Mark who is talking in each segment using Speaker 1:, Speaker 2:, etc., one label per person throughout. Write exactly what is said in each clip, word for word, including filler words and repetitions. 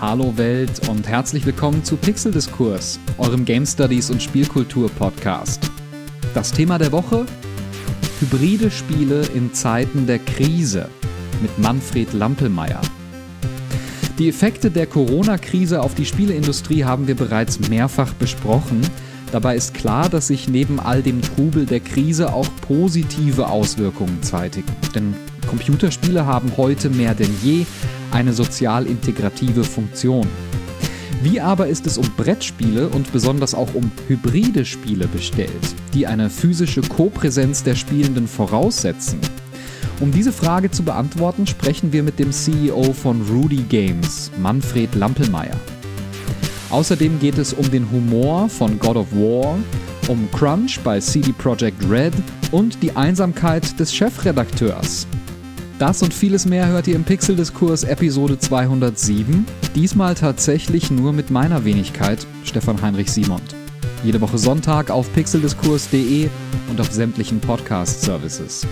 Speaker 1: Hallo Welt und herzlich willkommen zu Pixeldiskurs, eurem Game Studies und Spielkultur Podcast. Das Thema der Woche: hybride Spiele in Zeiten der Krise mit Manfred Lampelmeier. Die Effekte der Corona-Krise auf die Spieleindustrie haben wir bereits mehrfach besprochen. Dabei ist klar, dass sich neben all dem Trubel der Krise auch positive Auswirkungen zeitigen. Denn Computerspiele haben heute mehr denn je eine sozial integrative Funktion. Wie aber ist es um Brettspiele und besonders auch um hybride Spiele bestellt, die eine physische Kopräsenz der Spielenden voraussetzen? Um diese Frage zu beantworten, sprechen wir mit dem C E O von Rudy Games, Manfred Lampelmeier. Außerdem geht es um den Humor von God of War, um Crunch bei C D Projekt Red und die Einsamkeit des Chefredakteurs. Das und vieles mehr hört ihr im Pixeldiskurs Episode zweihundertsieben, diesmal tatsächlich nur mit meiner Wenigkeit, Stefan Heinrich Simond. Jede Woche Sonntag auf pixeldiskurs punkt de und auf sämtlichen Podcast-Services.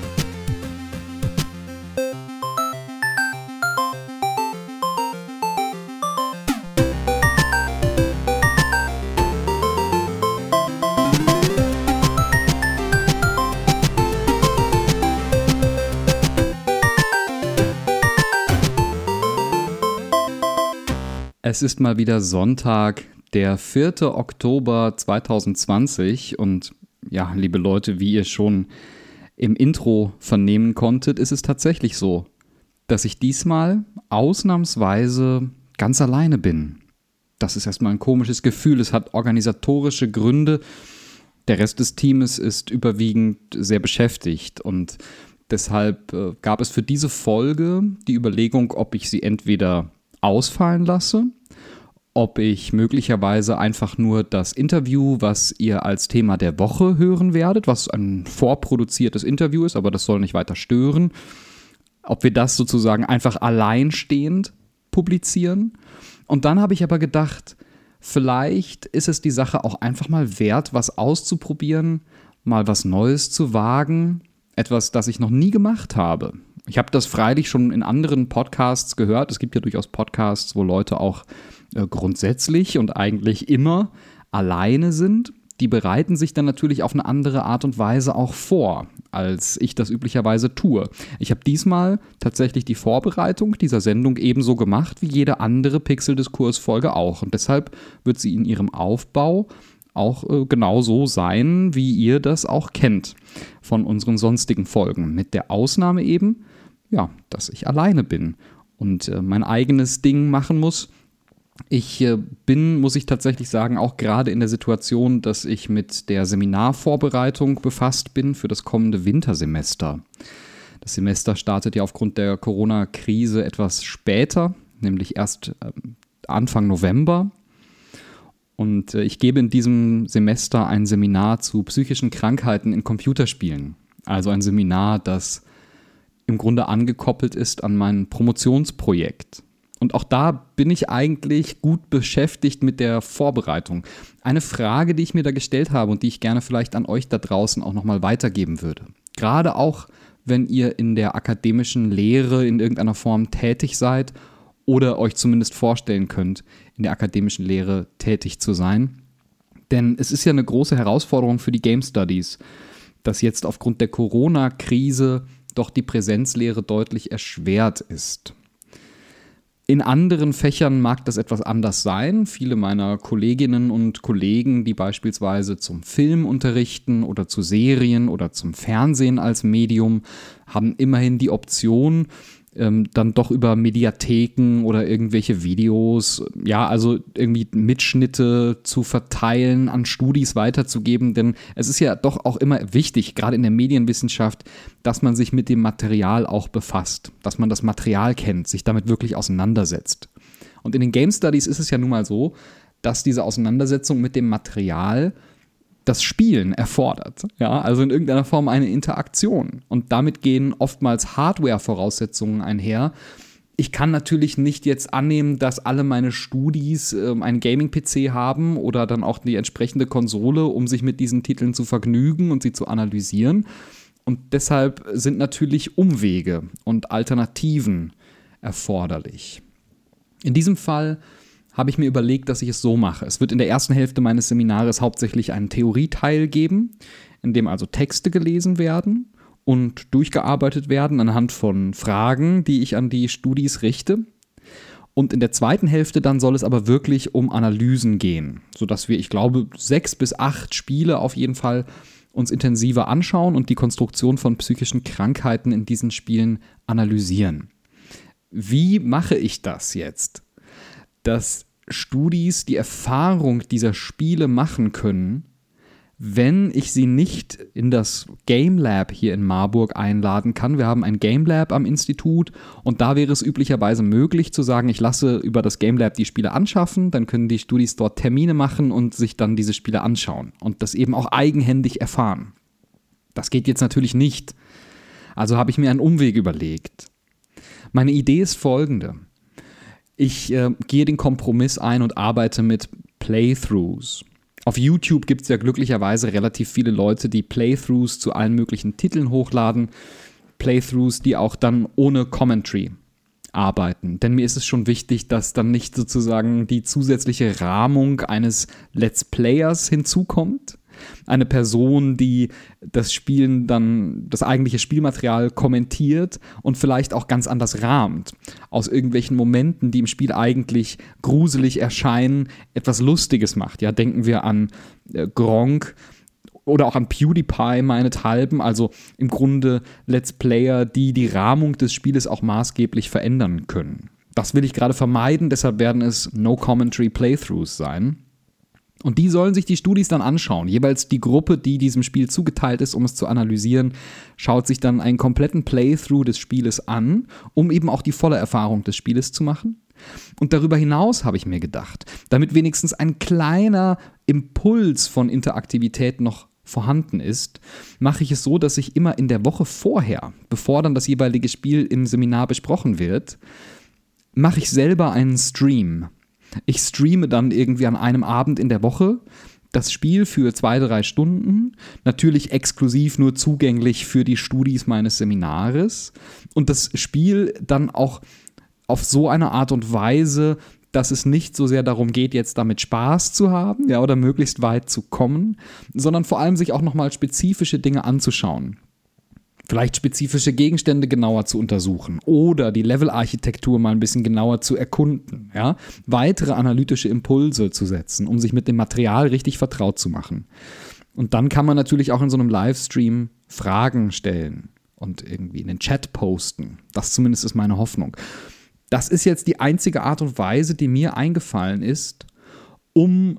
Speaker 1: Es ist mal wieder Sonntag, der vierter Oktober zweitausendzwanzig und ja, liebe Leute, wie ihr schon im Intro vernehmen konntet, ist es tatsächlich so, dass ich diesmal ausnahmsweise ganz alleine bin. Das ist erstmal ein komisches Gefühl, es hat organisatorische Gründe, der Rest des Teams ist überwiegend sehr beschäftigt und deshalb äh, gab es für diese Folge die Überlegung, ob ich sie entweder ausfallen lasse, ob ich möglicherweise einfach nur das Interview, was ihr als Thema der Woche hören werdet, was ein vorproduziertes Interview ist, aber das soll nicht weiter stören, ob wir das sozusagen einfach alleinstehend publizieren. Und dann habe ich aber gedacht, vielleicht ist es die Sache auch einfach mal wert, was auszuprobieren, mal was Neues zu wagen, etwas, das ich noch nie gemacht habe. Ich habe das freilich schon in anderen Podcasts gehört. Es gibt ja durchaus Podcasts, wo Leute auch äh, grundsätzlich und eigentlich immer alleine sind. Die bereiten sich dann natürlich auf eine andere Art und Weise auch vor, als ich das üblicherweise tue. Ich habe diesmal tatsächlich die Vorbereitung dieser Sendung ebenso gemacht wie jede andere Pixeldiskurs-Folge auch. Und deshalb wird sie in ihrem Aufbau auch äh, genau so sein, wie ihr das auch kennt von unseren sonstigen Folgen. Mit der Ausnahme eben, ja, dass ich alleine bin und äh, mein eigenes Ding machen muss. Ich äh, bin, muss ich tatsächlich sagen, auch gerade in der Situation, dass ich mit der Seminarvorbereitung befasst bin für das kommende Wintersemester. Das Semester startet ja aufgrund der Corona-Krise etwas später, nämlich erst äh, Anfang November. Und äh, ich gebe in diesem Semester ein Seminar zu psychischen Krankheiten in Computerspielen. Also ein Seminar, das im Grunde angekoppelt ist an mein Promotionsprojekt. Und auch da bin ich eigentlich gut beschäftigt mit der Vorbereitung. Eine Frage, die ich mir da gestellt habe und die ich gerne vielleicht an euch da draußen auch nochmal weitergeben würde. Gerade auch, wenn ihr in der akademischen Lehre in irgendeiner Form tätig seid oder euch zumindest vorstellen könnt, in der akademischen Lehre tätig zu sein. Denn es ist ja eine große Herausforderung für die Game Studies, dass jetzt aufgrund der Corona-Krise doch die Präsenzlehre deutlich erschwert ist. In anderen Fächern mag das etwas anders sein. Viele meiner Kolleginnen und Kollegen, die beispielsweise zum Film unterrichten oder zu Serien oder zum Fernsehen als Medium, haben immerhin die Option, ähm, dann doch über Mediatheken oder irgendwelche Videos, ja, also irgendwie Mitschnitte zu verteilen, an Studis weiterzugeben, denn es ist ja doch auch immer wichtig, gerade in der Medienwissenschaft, dass man sich mit dem Material auch befasst, dass man das Material kennt, sich damit wirklich auseinandersetzt. Und in den Game Studies ist es ja nun mal so, dass diese Auseinandersetzung mit dem Material das Spielen erfordert. Ja, also in irgendeiner Form eine Interaktion. Und damit gehen oftmals Hardware-Voraussetzungen einher. Ich kann natürlich nicht jetzt annehmen, dass alle meine Studis äh, einen Gaming-P C haben oder dann auch die entsprechende Konsole, um sich mit diesen Titeln zu vergnügen und sie zu analysieren. Und deshalb sind natürlich Umwege und Alternativen erforderlich. In diesem Fall habe ich mir überlegt, dass ich es so mache. Es wird in der ersten Hälfte meines Seminars hauptsächlich einen Theorieteil geben, in dem also Texte gelesen werden und durchgearbeitet werden anhand von Fragen, die ich an die Studis richte. Und in der zweiten Hälfte dann soll es aber wirklich um Analysen gehen, sodass wir, ich glaube, sechs bis acht Spiele auf jeden Fall uns intensiver anschauen und die Konstruktion von psychischen Krankheiten in diesen Spielen analysieren. Wie mache ich das jetzt? Dass Studis die Erfahrung dieser Spiele machen können, wenn ich sie nicht in das Game Lab hier in Marburg einladen kann. Wir haben ein Game Lab am Institut und da wäre es üblicherweise möglich zu sagen, ich lasse über das Game Lab die Spiele anschaffen, dann können die Studis dort Termine machen und sich dann diese Spiele anschauen und das eben auch eigenhändig erfahren. Das geht jetzt natürlich nicht. Also habe ich mir einen Umweg überlegt. Meine Idee ist folgende. Ich äh, gehe den Kompromiss ein und arbeite mit Playthroughs. Auf YouTube gibt es ja glücklicherweise relativ viele Leute, die Playthroughs zu allen möglichen Titeln hochladen. Playthroughs, die auch dann ohne Commentary arbeiten. Denn mir ist es schon wichtig, dass dann nicht sozusagen die zusätzliche Rahmung eines Let's Players hinzukommt. Eine Person, die das Spielen dann, das eigentliche Spielmaterial kommentiert und vielleicht auch ganz anders rahmt. Aus irgendwelchen Momenten, die im Spiel eigentlich gruselig erscheinen, etwas Lustiges macht. Ja, denken wir an äh, Gronkh oder auch an PewDiePie meinethalben. Also im Grunde Let's Player, die die Rahmung des Spieles auch maßgeblich verändern können. Das will ich gerade vermeiden, deshalb werden es No-Commentary-Playthroughs sein. Und die sollen sich die Studis dann anschauen. Jeweils die Gruppe, die diesem Spiel zugeteilt ist, um es zu analysieren, schaut sich dann einen kompletten Playthrough des Spieles an, um eben auch die volle Erfahrung des Spieles zu machen. Und darüber hinaus habe ich mir gedacht, damit wenigstens ein kleiner Impuls von Interaktivität noch vorhanden ist, mache ich es so, dass ich immer in der Woche vorher, bevor dann das jeweilige Spiel im Seminar besprochen wird, mache ich selber einen Stream. Ich streame dann irgendwie an einem Abend in der Woche das Spiel für zwei, drei Stunden, natürlich exklusiv nur zugänglich für die Studis meines Seminares und das Spiel dann auch auf so eine Art und Weise, dass es nicht so sehr darum geht, jetzt damit Spaß zu haben, ja, oder möglichst weit zu kommen, sondern vor allem sich auch nochmal spezifische Dinge anzuschauen. Vielleicht spezifische Gegenstände genauer zu untersuchen oder die Levelarchitektur mal ein bisschen genauer zu erkunden, ja? Weitere analytische Impulse zu setzen, um sich mit dem Material richtig vertraut zu machen. Und dann kann man natürlich auch in so einem Livestream Fragen stellen und irgendwie in den Chat posten. Das zumindest ist meine Hoffnung. Das ist jetzt die einzige Art und Weise, die mir eingefallen ist, um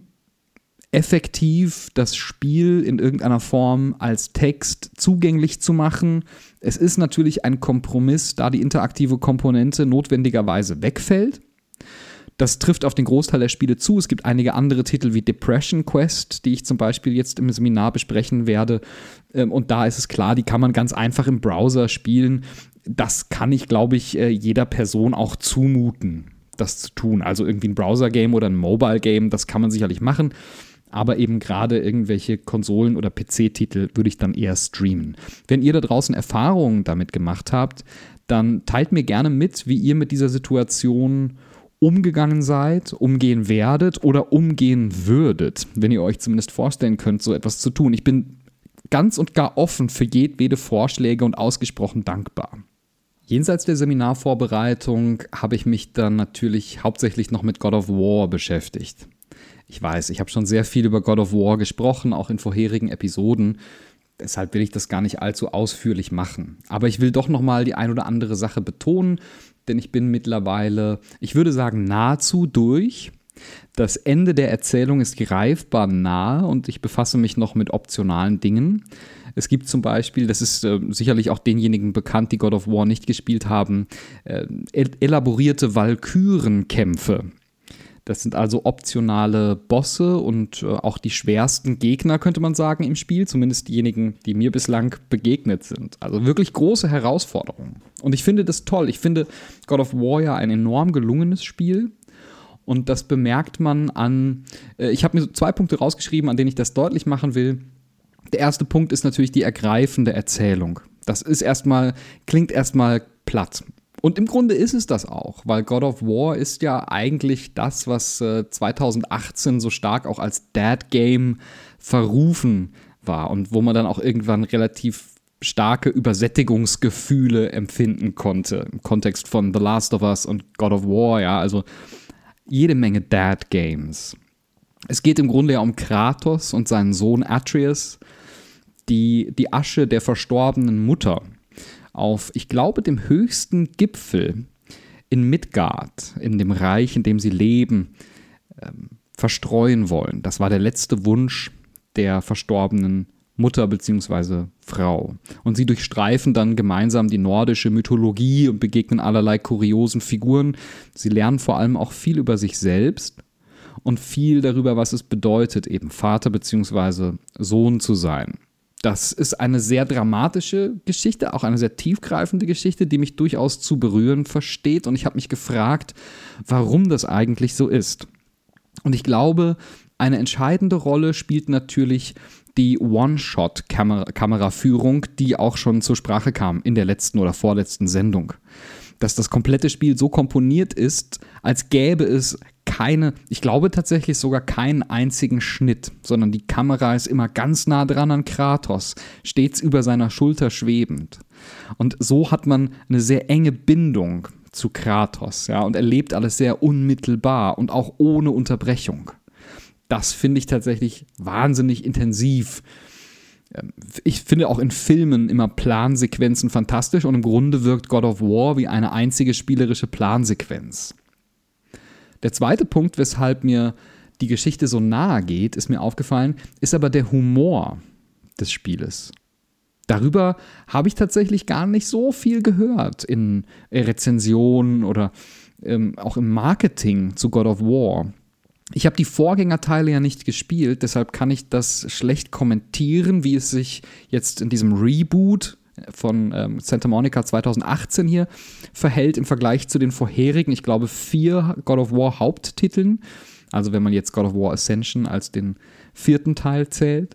Speaker 1: effektiv das Spiel in irgendeiner Form als Text zugänglich zu machen. Es ist natürlich ein Kompromiss, da die interaktive Komponente notwendigerweise wegfällt. Das trifft auf den Großteil der Spiele zu. Es gibt einige andere Titel wie Depression Quest, die ich zum Beispiel jetzt im Seminar besprechen werde. Und da ist es klar, die kann man ganz einfach im Browser spielen. Das kann ich, glaube ich, jeder Person auch zumuten, das zu tun. Also irgendwie ein Browser-Game oder ein Mobile-Game, das kann man sicherlich machen. Aber eben gerade irgendwelche Konsolen- oder P C-Titel würde ich dann eher streamen. Wenn ihr da draußen Erfahrungen damit gemacht habt, dann teilt mir gerne mit, wie ihr mit dieser Situation umgegangen seid, umgehen werdet oder umgehen würdet, wenn ihr euch zumindest vorstellen könnt, so etwas zu tun. Ich bin ganz und gar offen für jedwede Vorschläge und ausgesprochen dankbar. Jenseits der Seminarvorbereitung habe ich mich dann natürlich hauptsächlich noch mit God of War beschäftigt. Ich weiß, ich habe schon sehr viel über God of War gesprochen, auch in vorherigen Episoden. Deshalb will ich das gar nicht allzu ausführlich machen. Aber ich will doch nochmal die ein oder andere Sache betonen, denn ich bin mittlerweile, ich würde sagen, nahezu durch. Das Ende der Erzählung ist greifbar nahe und ich befasse mich noch mit optionalen Dingen. Es gibt zum Beispiel, das ist äh, sicherlich auch denjenigen bekannt, die God of War nicht gespielt haben, äh, elaborierte Walkürenkämpfe. Das sind also optionale Bosse und äh, auch die schwersten Gegner, könnte man sagen, im Spiel. Zumindest diejenigen, die mir bislang begegnet sind. Also wirklich große Herausforderungen. Und ich finde das toll. Ich finde God of War ja ein enorm gelungenes Spiel. Und das bemerkt man an, äh, ich habe mir so zwei Punkte rausgeschrieben, an denen ich das deutlich machen will. Der erste Punkt ist natürlich die ergreifende Erzählung. Das ist erstmal, klingt erstmal platt. Und im Grunde ist es das auch, weil God of War ist ja eigentlich das, was äh, zwanzig achtzehn so stark auch als Dad Game verrufen war und wo man dann auch irgendwann relativ starke Übersättigungsgefühle empfinden konnte im Kontext von The Last of Us und God of War, ja, also jede Menge Dad Games. Es geht im Grunde ja um Kratos und seinen Sohn Atreus, die die Asche der verstorbenen Mutter auf, ich glaube, dem höchsten Gipfel in Midgard, in dem Reich, in dem sie leben, ähm, verstreuen wollen. Das war der letzte Wunsch der verstorbenen Mutter bzw. Frau. Und sie durchstreifen dann gemeinsam die nordische Mythologie und begegnen allerlei kuriosen Figuren. Sie lernen vor allem auch viel über sich selbst und viel darüber, was es bedeutet, eben Vater bzw. Sohn zu sein. Das ist eine sehr dramatische Geschichte, auch eine sehr tiefgreifende Geschichte, die mich durchaus zu berühren versteht. Und ich habe mich gefragt, warum das eigentlich so ist. Und ich glaube, eine entscheidende Rolle spielt natürlich die One-Shot-Kameraführung, die auch schon zur Sprache kam in der letzten oder vorletzten Sendung. Dass das komplette Spiel so komponiert ist, als gäbe es keine, ich glaube tatsächlich sogar keinen einzigen Schnitt, sondern die Kamera ist immer ganz nah dran an Kratos, stets über seiner Schulter schwebend. Und so hat man eine sehr enge Bindung zu Kratos, ja, und erlebt alles sehr unmittelbar und auch ohne Unterbrechung. Das finde ich tatsächlich wahnsinnig intensiv. Ich finde auch in Filmen immer Plansequenzen fantastisch und im Grunde wirkt God of War wie eine einzige spielerische Plansequenz. Der zweite Punkt, weshalb mir die Geschichte so nahe geht, ist mir aufgefallen, ist aber der Humor des Spieles. Darüber habe ich tatsächlich gar nicht so viel gehört in Rezensionen oder ähm, auch im Marketing zu God of War. Ich habe die Vorgängerteile ja nicht gespielt, deshalb kann ich das schlecht kommentieren, wie es sich jetzt in diesem Reboot von ähm, Santa Monica zwanzig achtzehn hier verhält im Vergleich zu den vorherigen, ich glaube, vier God of War Haupttiteln. Also wenn man jetzt God of War Ascension als den vierten Teil zählt.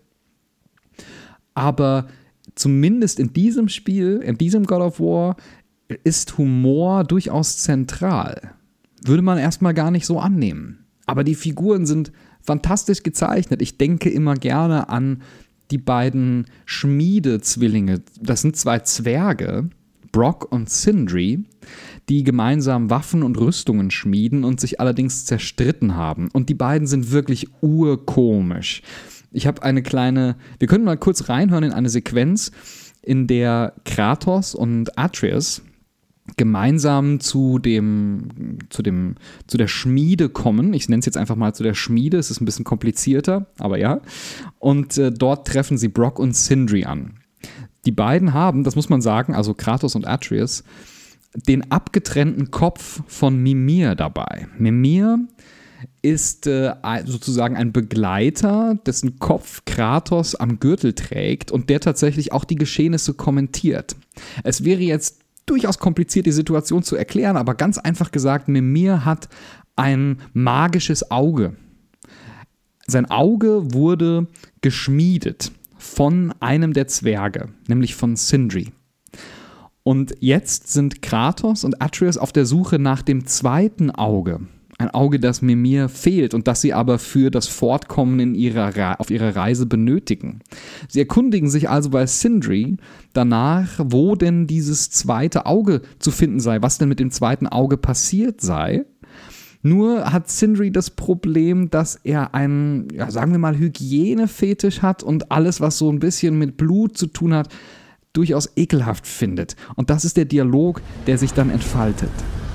Speaker 1: Aber zumindest in diesem Spiel, in diesem God of War, ist Humor durchaus zentral. Würde man erstmal gar nicht so annehmen. Aber die Figuren sind fantastisch gezeichnet. Ich denke immer gerne an die beiden Schmiedezwillinge. Das sind zwei Zwerge, Brock und Sindri, die gemeinsam Waffen und Rüstungen schmieden und sich allerdings zerstritten haben. Und die beiden sind wirklich urkomisch. Ich habe eine kleine, wir können mal kurz reinhören in eine Sequenz, in der Kratos und Atreus gemeinsam zu dem, zu dem, zu der Schmiede kommen. Ich nenne es jetzt einfach mal zu der Schmiede. Es ist ein bisschen komplizierter, aber ja. Und äh, dort treffen sie Brock und Sindri an. Die beiden haben, das muss man sagen, also Kratos und Atreus, den abgetrennten Kopf von Mimir dabei. Mimir ist äh, sozusagen ein Begleiter, dessen Kopf Kratos am Gürtel trägt und der tatsächlich auch die Geschehnisse kommentiert. Es wäre jetzt durchaus kompliziert, die Situation zu erklären, aber ganz einfach gesagt, Mimir hat ein magisches Auge. Sein Auge wurde geschmiedet von einem der Zwerge, nämlich von Sindri. Und jetzt sind Kratos und Atreus auf der Suche nach dem zweiten Auge. Ein Auge, das Mimir fehlt und das sie aber für das Fortkommen in ihrer Re- auf ihrer Reise benötigen. Sie erkundigen sich also bei Sindri danach, wo denn dieses zweite Auge zu finden sei, was denn mit dem zweiten Auge passiert sei. Nur hat Sindri das Problem, dass er einen, ja, sagen wir mal, Hygienefetisch hat und alles, was so ein bisschen mit Blut zu tun hat, durchaus ekelhaft findet. Und das ist der Dialog, der sich dann entfaltet.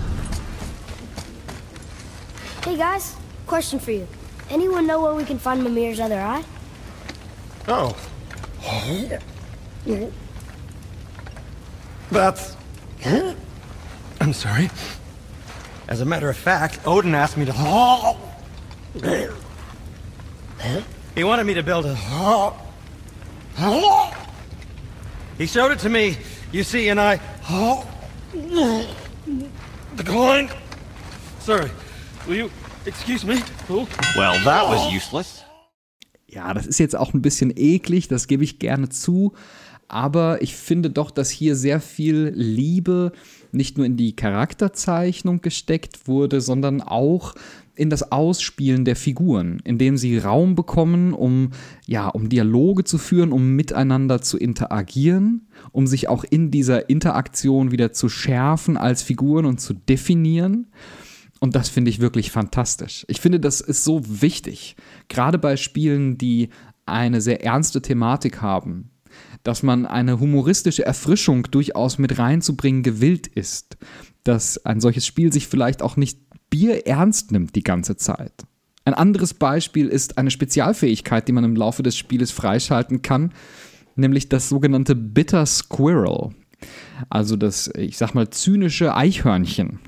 Speaker 2: Hey guys, question for you. Anyone know where we can find Mimir's other eye?
Speaker 3: Oh. That's... I'm sorry. As a matter of fact, Odin asked me to... He wanted me to build a... He showed it to me, you see, and I... Declined. Sorry. Will you excuse me? Oh.
Speaker 4: Well, that was useless.
Speaker 1: Ja, das ist jetzt auch ein bisschen eklig, das gebe ich gerne zu. Aber ich finde doch, dass hier sehr viel Liebe nicht nur in die Charakterzeichnung gesteckt wurde, sondern auch in das Ausspielen der Figuren, indem sie Raum bekommen, um, ja, um Dialoge zu führen, um miteinander zu interagieren, um sich auch in dieser Interaktion wieder zu schärfen als Figuren und zu definieren. Und das finde ich wirklich fantastisch. Ich finde, das ist so wichtig, gerade bei Spielen, die eine sehr ernste Thematik haben, dass man eine humoristische Erfrischung durchaus mit reinzubringen gewillt ist, dass ein solches Spiel sich vielleicht auch nicht bierernst nimmt die ganze Zeit. Ein anderes Beispiel ist eine Spezialfähigkeit, die man im Laufe des Spieles freischalten kann, nämlich das sogenannte Bitter Squirrel. Also das, ich sag mal, zynische Eichhörnchen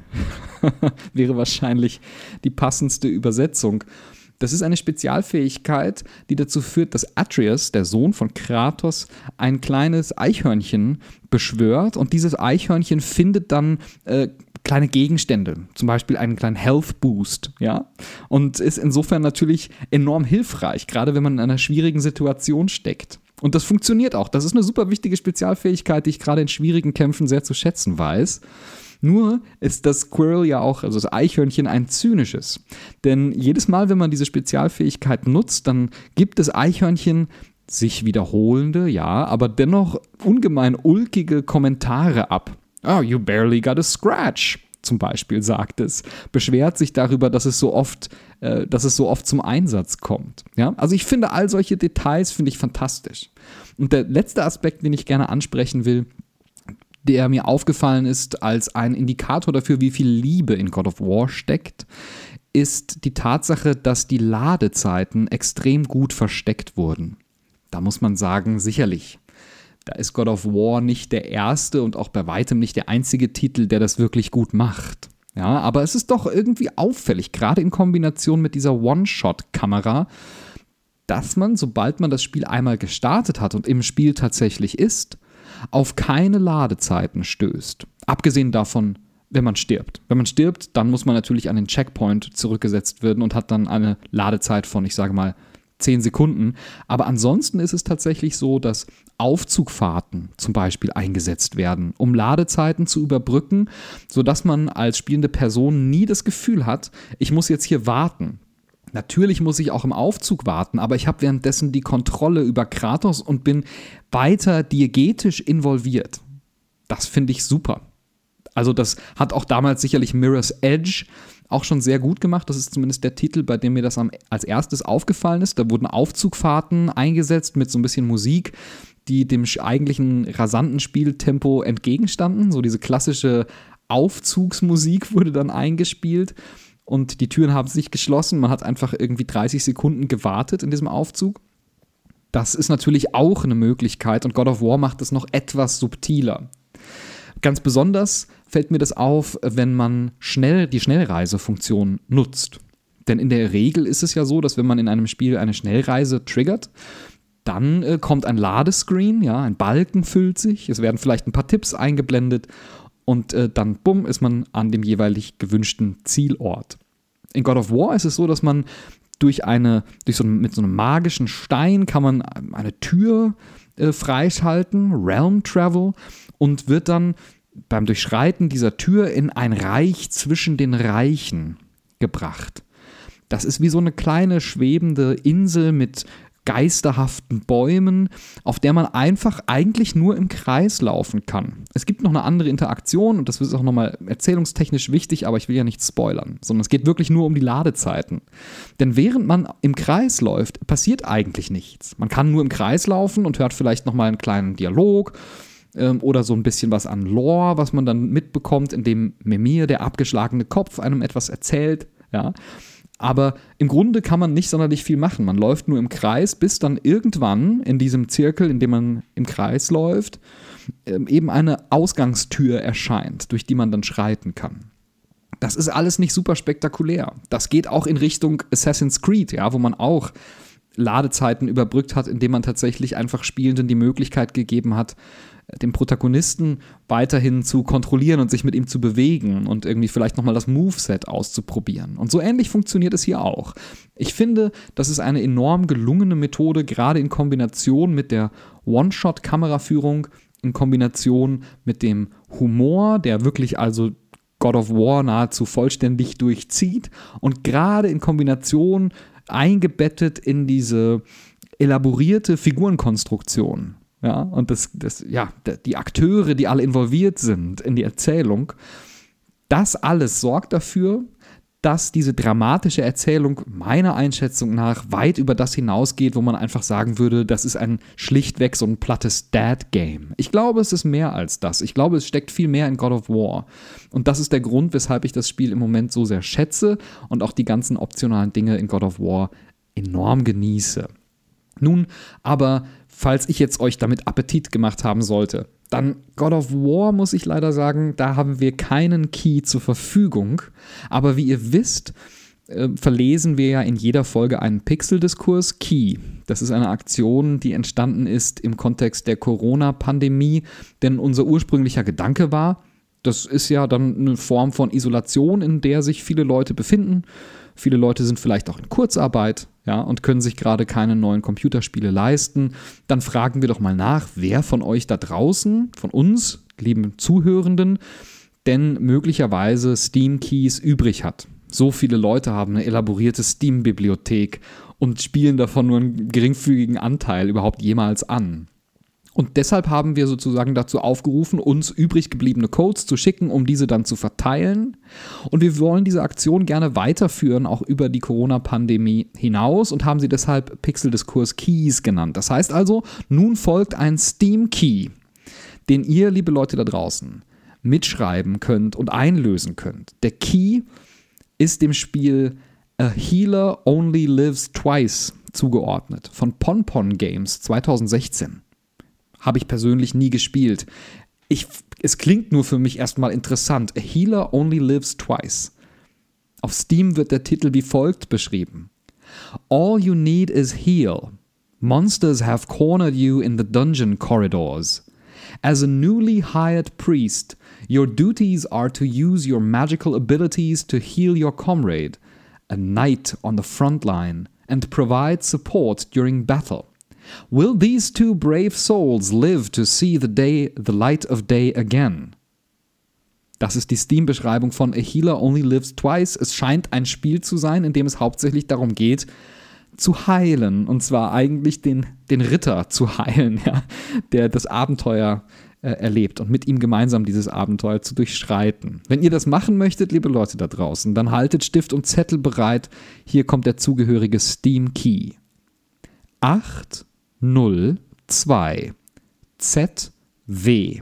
Speaker 1: wäre wahrscheinlich die passendste Übersetzung. Das ist eine Spezialfähigkeit, die dazu führt, dass Atreus, der Sohn von Kratos, ein kleines Eichhörnchen beschwört und dieses Eichhörnchen findet dann äh, kleine Gegenstände, zum Beispiel einen kleinen Health Boost, ja, und ist insofern natürlich enorm hilfreich, gerade wenn man in einer schwierigen Situation steckt. Und das funktioniert auch. Das ist eine super wichtige Spezialfähigkeit, die ich gerade in schwierigen Kämpfen sehr zu schätzen weiß. Nur ist das Squirrel ja auch, also das Eichhörnchen, ein zynisches. Denn jedes Mal, wenn man diese Spezialfähigkeit nutzt, dann gibt das Eichhörnchen sich wiederholende, ja, aber dennoch ungemein ulkige Kommentare ab. Oh, you barely got a scratch, zum Beispiel sagt es. Beschwert sich darüber, dass es so oft, äh, dass es so oft zum Einsatz kommt. Ja? Also ich finde, all solche Details finde ich fantastisch. Und der letzte Aspekt, den ich gerne ansprechen will, der mir aufgefallen ist als ein Indikator dafür, wie viel Liebe in God of War steckt, ist die Tatsache, dass die Ladezeiten extrem gut versteckt wurden. Da muss man sagen, sicherlich. Da ist God of War nicht der erste und auch bei weitem nicht der einzige Titel, der das wirklich gut macht. Ja, aber es ist doch irgendwie auffällig, gerade in Kombination mit dieser One-Shot-Kamera, dass man, sobald man das Spiel einmal gestartet hat und im Spiel tatsächlich ist, auf keine Ladezeiten stößt. Abgesehen davon, wenn man stirbt. Wenn man stirbt, dann muss man natürlich an den Checkpoint zurückgesetzt werden und hat dann eine Ladezeit von, ich sage mal, zehn Sekunden. Aber ansonsten ist es tatsächlich so, dass Aufzugfahrten zum Beispiel eingesetzt werden, um Ladezeiten zu überbrücken, sodass man als spielende Person nie das Gefühl hat, ich muss jetzt hier warten. Natürlich muss ich auch im Aufzug warten, aber ich habe währenddessen die Kontrolle über Kratos und bin weiter diegetisch involviert. Das finde ich super. Also das hat auch damals sicherlich Mirror's Edge auch schon sehr gut gemacht. Das ist zumindest der Titel, bei dem mir das als erstes aufgefallen ist. Da wurden Aufzugfahrten eingesetzt mit so ein bisschen Musik, die dem eigentlichen rasanten Spieltempo entgegenstanden. So diese klassische Aufzugsmusik wurde dann eingespielt und die Türen haben sich geschlossen. Man hat einfach irgendwie dreißig Sekunden gewartet in diesem Aufzug. Das ist natürlich auch eine Möglichkeit und God of War macht es noch etwas subtiler. Ganz besonders fällt mir das auf, wenn man schnell die Schnellreisefunktion nutzt. Denn in der Regel ist es ja so, dass wenn man in einem Spiel eine Schnellreise triggert, dann äh, kommt ein Ladescreen, ja, ein Balken füllt sich, es werden vielleicht ein paar Tipps eingeblendet und äh, dann, bumm, ist man an dem jeweilig gewünschten Zielort. In God of War ist es so, dass man durch eine, durch so einen, mit so einem magischen Stein kann man eine Tür äh, freischalten, Realm Travel, und wird dann beim Durchschreiten dieser Tür in ein Reich zwischen den Reichen gebracht. Das ist wie so eine kleine schwebende Insel mit geisterhaften Bäumen, auf der man einfach eigentlich nur im Kreis laufen kann. Es gibt noch eine andere Interaktion und das ist auch nochmal erzählungstechnisch wichtig, aber ich will ja nicht spoilern, sondern es geht wirklich nur um die Ladezeiten. Denn während man im Kreis läuft, passiert eigentlich nichts. Man kann nur im Kreis laufen und hört vielleicht nochmal einen kleinen Dialog ähm, oder so ein bisschen was an Lore, was man dann mitbekommt, indem Mimir, der abgeschlagene Kopf, einem etwas erzählt, ja. Aber im Grunde kann man nicht sonderlich viel machen. Man läuft nur im Kreis, bis dann irgendwann in diesem Zirkel, in dem man im Kreis läuft, eben eine Ausgangstür erscheint, durch die man dann schreiten kann. Das ist alles nicht super spektakulär. Das geht auch in Richtung Assassin's Creed, ja, wo man auch Ladezeiten überbrückt hat, indem man tatsächlich einfach Spielenden die Möglichkeit gegeben hat, den Protagonisten weiterhin zu kontrollieren und sich mit ihm zu bewegen und irgendwie vielleicht nochmal das Moveset auszuprobieren. Und so ähnlich funktioniert es hier auch. Ich finde, das ist eine enorm gelungene Methode, gerade in Kombination mit der One-Shot-Kameraführung, in Kombination mit dem Humor, der wirklich also God of War nahezu vollständig durchzieht und gerade in Kombination eingebettet in diese elaborierte Figurenkonstruktion. Ja, und das, das, ja, die Akteure, die alle involviert sind in die Erzählung, das alles sorgt dafür, dass diese dramatische Erzählung meiner Einschätzung nach weit über das hinausgeht, wo man einfach sagen würde, das ist ein schlichtweg so ein plattes Dad-Game. Ich glaube, es ist mehr als das. Ich glaube, es steckt viel mehr in God of War. Und das ist der Grund, weshalb ich das Spiel im Moment so sehr schätze und auch die ganzen optionalen Dinge in God of War enorm genieße. Nun, aber falls ich jetzt euch damit Appetit gemacht haben sollte, dann God of War, muss ich leider sagen, da haben wir keinen Key zur Verfügung. Aber wie ihr wisst, äh, verlesen wir ja in jeder Folge einen Pixel-Diskurs Key. Das ist eine Aktion, die entstanden ist im Kontext der Corona-Pandemie, denn unser ursprünglicher Gedanke war, das ist ja dann eine Form von Isolation, in der sich viele Leute befinden. Viele Leute sind vielleicht auch in Kurzarbeit, ja, und können sich gerade keine neuen Computerspiele leisten. Dann fragen wir doch mal nach, wer von euch da draußen, von uns, lieben Zuhörenden, denn möglicherweise Steam-Keys übrig hat. So viele Leute haben eine elaborierte Steam-Bibliothek und spielen davon nur einen geringfügigen Anteil überhaupt jemals an. Und deshalb haben wir sozusagen dazu aufgerufen, uns übrig gebliebene Codes zu schicken, um diese dann zu verteilen. Und wir wollen diese Aktion gerne weiterführen, auch über die Corona-Pandemie hinaus und haben sie deshalb Pixel-Diskurs Keys genannt. Das heißt also, nun folgt ein Steam-Key, den ihr, liebe Leute da draußen, mitschreiben könnt und einlösen könnt. Der Key ist dem Spiel A Healer Only Lives Twice zugeordnet, von Pon-Pon Games zweitausendsechzehn. Habe ich persönlich nie gespielt. Ich, es klingt nur für mich erstmal interessant. A Healer Only Lives Twice. Auf Steam wird der Titel wie folgt beschrieben. All you need is heal. Monsters have cornered you in the dungeon corridors. As a newly hired priest, your duties are to use your magical abilities to heal your comrade, a knight on the front line, and provide support during battle. Will these two brave souls live to see the day, the light of day again? Das ist die Steam-Beschreibung von A Healer Only Lives Twice. Es scheint ein Spiel zu sein, in dem es hauptsächlich darum geht, zu heilen. Und zwar eigentlich den, den Ritter zu heilen, ja, der das Abenteuer äh, erlebt und mit ihm gemeinsam dieses Abenteuer zu durchschreiten. Wenn ihr das machen möchtet, liebe Leute da draußen, dann haltet Stift und Zettel bereit. Hier kommt der zugehörige Steam Key. acht null zwei Z W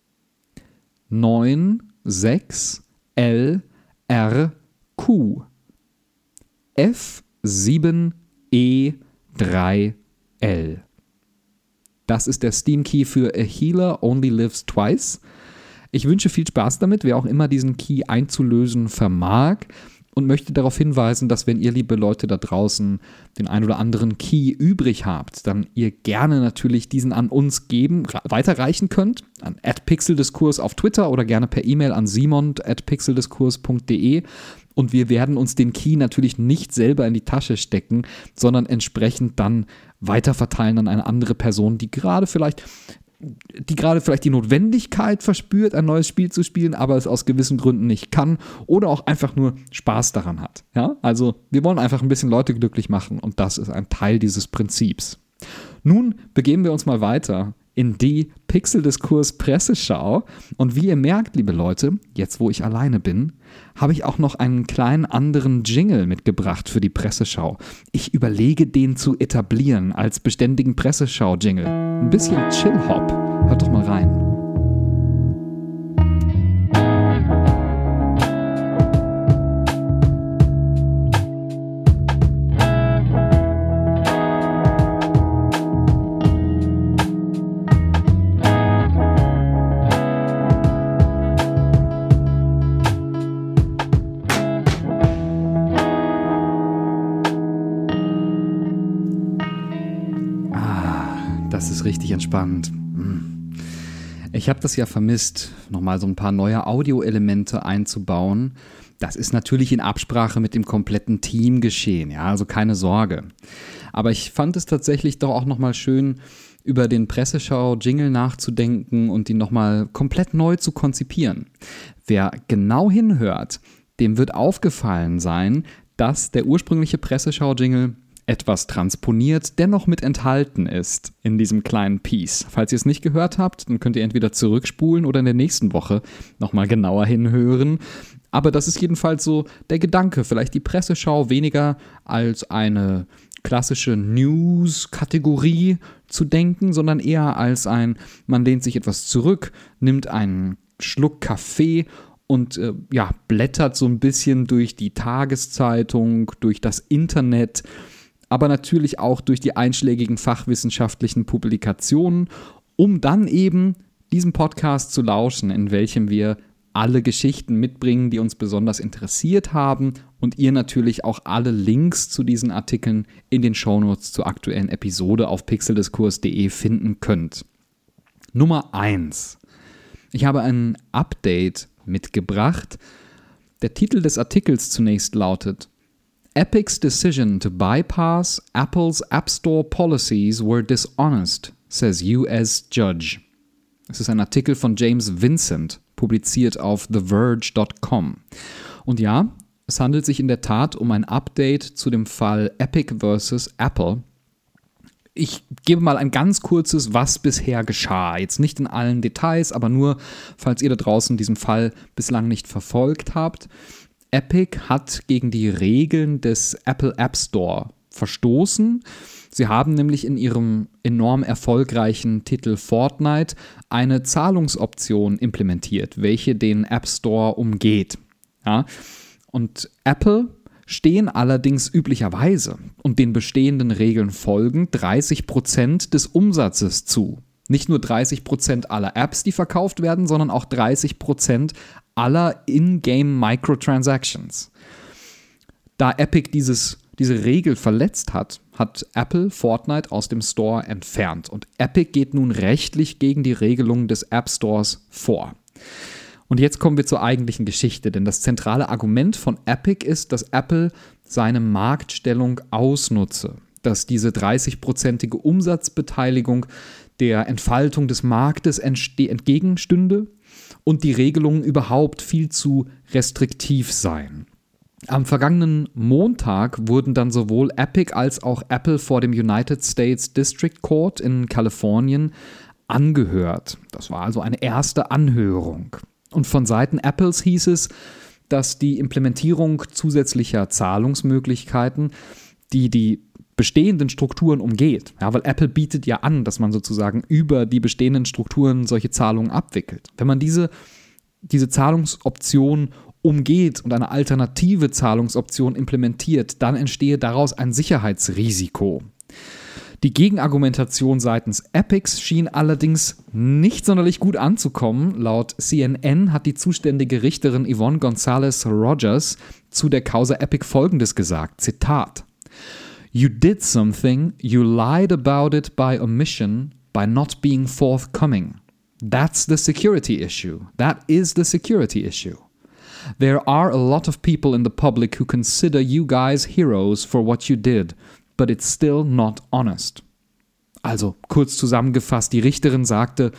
Speaker 1: neun sechs L R Q F sieben E drei L. Das ist der Steam Key für A Healer Only Lives Twice. Ich wünsche viel Spaß damit, wer auch immer diesen Key einzulösen vermag. Und möchte darauf hinweisen, dass wenn ihr, liebe Leute da draußen, den ein oder anderen Key übrig habt, dann ihr gerne natürlich diesen an uns geben, weiterreichen könnt, an at pixeldiskurs auf Twitter oder gerne per E-Mail an simon at pixeldiskurs punkt de. Und wir werden uns den Key natürlich nicht selber in die Tasche stecken, sondern entsprechend dann weiterverteilen an eine andere Person, die gerade vielleicht... die gerade vielleicht die Notwendigkeit verspürt, ein neues Spiel zu spielen, aber es aus gewissen Gründen nicht kann oder auch einfach nur Spaß daran hat. Ja? Also wir wollen einfach ein bisschen Leute glücklich machen und das ist ein Teil dieses Prinzips. Nun begeben wir uns mal weiter in die Pixel-Diskurs Presseschau und wie ihr merkt, liebe Leute, jetzt wo ich alleine bin, habe ich auch noch einen kleinen anderen Jingle mitgebracht für die Presseschau. Ich überlege, den zu etablieren als beständigen Presseschau-Jingle. Ein bisschen Chill-Hop. Hört doch mal rein. Das ist richtig entspannt. Ich habe das ja vermisst, nochmal so ein paar neue Audioelemente einzubauen. Das ist natürlich in Absprache mit dem kompletten Team geschehen, ja, also keine Sorge. Aber ich fand es tatsächlich doch auch nochmal schön, über den Presseschau-Jingle nachzudenken und ihn nochmal komplett neu zu konzipieren. Wer genau hinhört, dem wird aufgefallen sein, dass der ursprüngliche Presseschau-Jingle etwas transponiert, dennoch mit enthalten ist in diesem kleinen Piece. Falls ihr es nicht gehört habt, dann könnt ihr entweder zurückspulen oder in der nächsten Woche nochmal genauer hinhören. Aber das ist jedenfalls so der Gedanke, vielleicht die Presseschau weniger als eine klassische News-Kategorie zu denken, sondern eher als ein, man lehnt sich etwas zurück, nimmt einen Schluck Kaffee und äh, ja, blättert so ein bisschen durch die Tageszeitung, durch das Internet, aber natürlich auch durch die einschlägigen fachwissenschaftlichen Publikationen, um dann eben diesem Podcast zu lauschen, in welchem wir alle Geschichten mitbringen, die uns besonders interessiert haben und ihr natürlich auch alle Links zu diesen Artikeln in den Shownotes zur aktuellen Episode auf pixeldiskurs punkt de finden könnt. Nummer eins. Ich habe ein Update mitgebracht. Der Titel des Artikels zunächst lautet: Epic's decision to bypass Apple's App Store policies were dishonest, says U S Judge. Es ist ein Artikel von James Vincent, publiziert auf the verge dot com. Und ja, es handelt sich in der Tat um ein Update zu dem Fall Epic versus Apple. Ich gebe mal ein ganz kurzes, was bisher geschah. Jetzt nicht in allen Details, aber nur, falls ihr da draußen diesen Fall bislang nicht verfolgt habt. Epic hat gegen die Regeln des Apple App Store verstoßen. Sie haben nämlich in ihrem enorm erfolgreichen Titel Fortnite eine Zahlungsoption implementiert, welche den App Store umgeht. Ja? Und Apple stehen allerdings üblicherweise und den bestehenden Regeln folgend dreißig Prozent des Umsatzes zu. Nicht nur dreißig Prozent aller Apps, die verkauft werden, sondern auch dreißig Prozent aller In-Game-Microtransactions. Da Epic dieses, diese Regel verletzt hat, hat Apple Fortnite aus dem Store entfernt. Und Epic geht nun rechtlich gegen die Regelungen des App Stores vor. Und jetzt kommen wir zur eigentlichen Geschichte, denn das zentrale Argument von Epic ist, dass Apple seine Marktstellung ausnutze, dass diese dreißig-prozentige Umsatzbeteiligung der Entfaltung des Marktes entste- entgegenstünde und die Regelungen überhaupt viel zu restriktiv seien. Am vergangenen Montag wurden dann sowohl Epic als auch Apple vor dem United States District Court in Kalifornien angehört. Das war also eine erste Anhörung. Und von Seiten Apples hieß es, dass die Implementierung zusätzlicher Zahlungsmöglichkeiten, die die bestehenden Strukturen umgeht, ja, weil Apple bietet ja an, dass man sozusagen über die bestehenden Strukturen solche Zahlungen abwickelt. Wenn man diese, diese Zahlungsoption umgeht und eine alternative Zahlungsoption implementiert, dann entstehe daraus ein Sicherheitsrisiko. Die Gegenargumentation seitens Epics schien allerdings nicht sonderlich gut anzukommen. Laut C N N hat die zuständige Richterin Yvonne Gonzalez Rogers zu der Causa Epic Folgendes gesagt, Zitat: You did something, you lied about it by omission, by not being forthcoming. That's the security issue. That is the security issue. There are a lot of people in the public who consider you guys heroes for what you did, but it's still not honest. Also, kurz zusammengefasst, die Richterin sagte,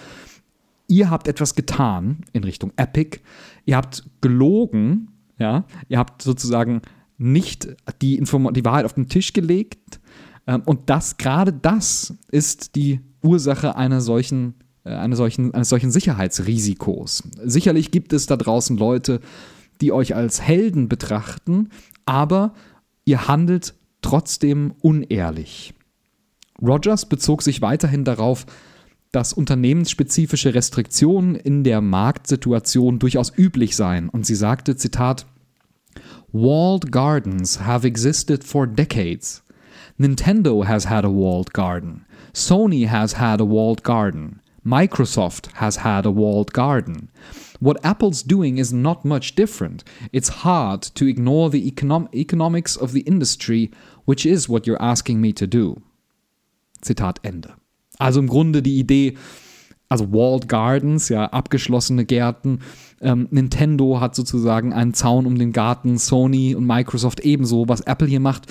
Speaker 1: ihr habt etwas getan in Richtung Epic, ihr habt gelogen, ja, ihr habt sozusagen nicht die, Inform- die Wahrheit auf den Tisch gelegt, ähm, und das, gerade das ist die Ursache einer solchen, äh, einer solchen, eines solchen Sicherheitsrisikos. Sicherlich gibt es da draußen Leute, die euch als Helden betrachten, aber ihr handelt trotzdem unehrlich. Rogers bezog sich weiterhin darauf, dass unternehmensspezifische Restriktionen in der Marktsituation durchaus üblich seien. Und sie sagte, Zitat, Walled gardens have existed for decades. Nintendo has had a walled garden. Sony has had a walled garden. Microsoft has had a walled garden. What Apple's doing is not much different. It's hard to ignore the econom- economics of the industry, which is what you're asking me to do. Zitat Ende. Also im Grunde die Idee, also Walled Gardens, ja, abgeschlossene Gärten. Ähm, Nintendo hat sozusagen einen Zaun um den Garten, Sony und Microsoft ebenso. Was Apple hier macht,